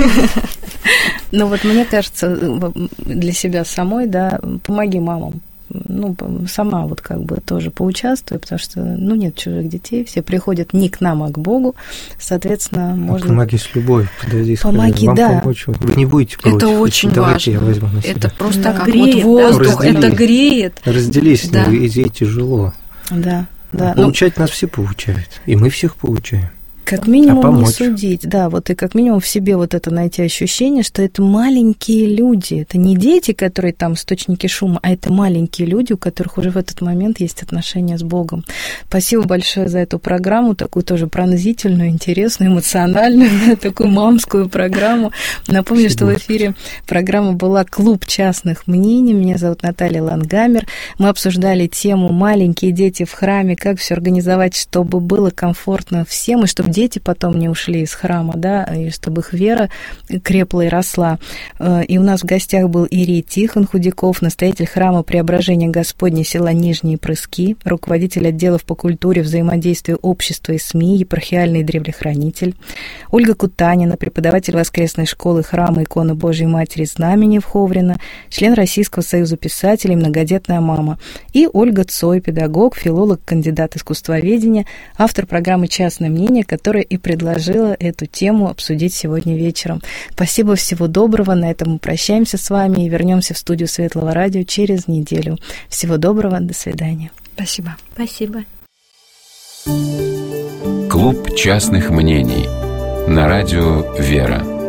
Ну вот мне кажется, для себя самой, да, помоги мамам. Ну, сама вот как бы тоже поучаствую, потому что, ну, нет чужих детей, все приходят не к нам, а к Богу, соответственно, можно... Помоги с любовью, подойди, помоги, вам да. помочь, вы не будете против. Это очень Давайте важно. Я возьму на себя. Это просто да. как греет, вот воздух, да? это греет. Разделись, да. ей тяжело. Да, да. Получать ну, нас все получают, и мы всех получаем. Как минимум а не судить, да, вот и как минимум в себе вот это найти ощущение, что это маленькие люди, это не дети, которые там источники шума, а это маленькие люди, у которых уже в этот момент есть отношения с Богом. Спасибо большое за эту программу, такую тоже пронзительную, интересную, эмоциональную, такую мамскую программу. Напомню, Спасибо. Что в эфире программа была «Клуб частных мнений». Меня зовут Наталья Лангамер. Мы обсуждали тему «Маленькие дети в храме», как все организовать, чтобы было комфортно всем, и чтобы дети дети потом не ушли из храма, да, и чтобы их вера крепла и росла. И у нас в гостях был иерей Тихон Худяков, настоятель храма Преображения Господня села Нижние Прыски, руководитель отделов по культуре, взаимодействию общества и СМИ, епархиальный древлехранитель. Ольга Кутанина, преподаватель воскресной школы храма Иконы Божией Матери Знамени в Ховрино, член Российского союза писателей, многодетная мама. И Ольга Цой, педагог, филолог, кандидат искусствоведения, автор программы «Частное мнение», которая и предложила эту тему обсудить сегодня вечером. Спасибо, всего доброго. На этом мы прощаемся с вами и вернемся в студию Светлого радио через неделю. Всего доброго, до свидания. Спасибо. Спасибо. Клуб частных мнений на радио «Вера».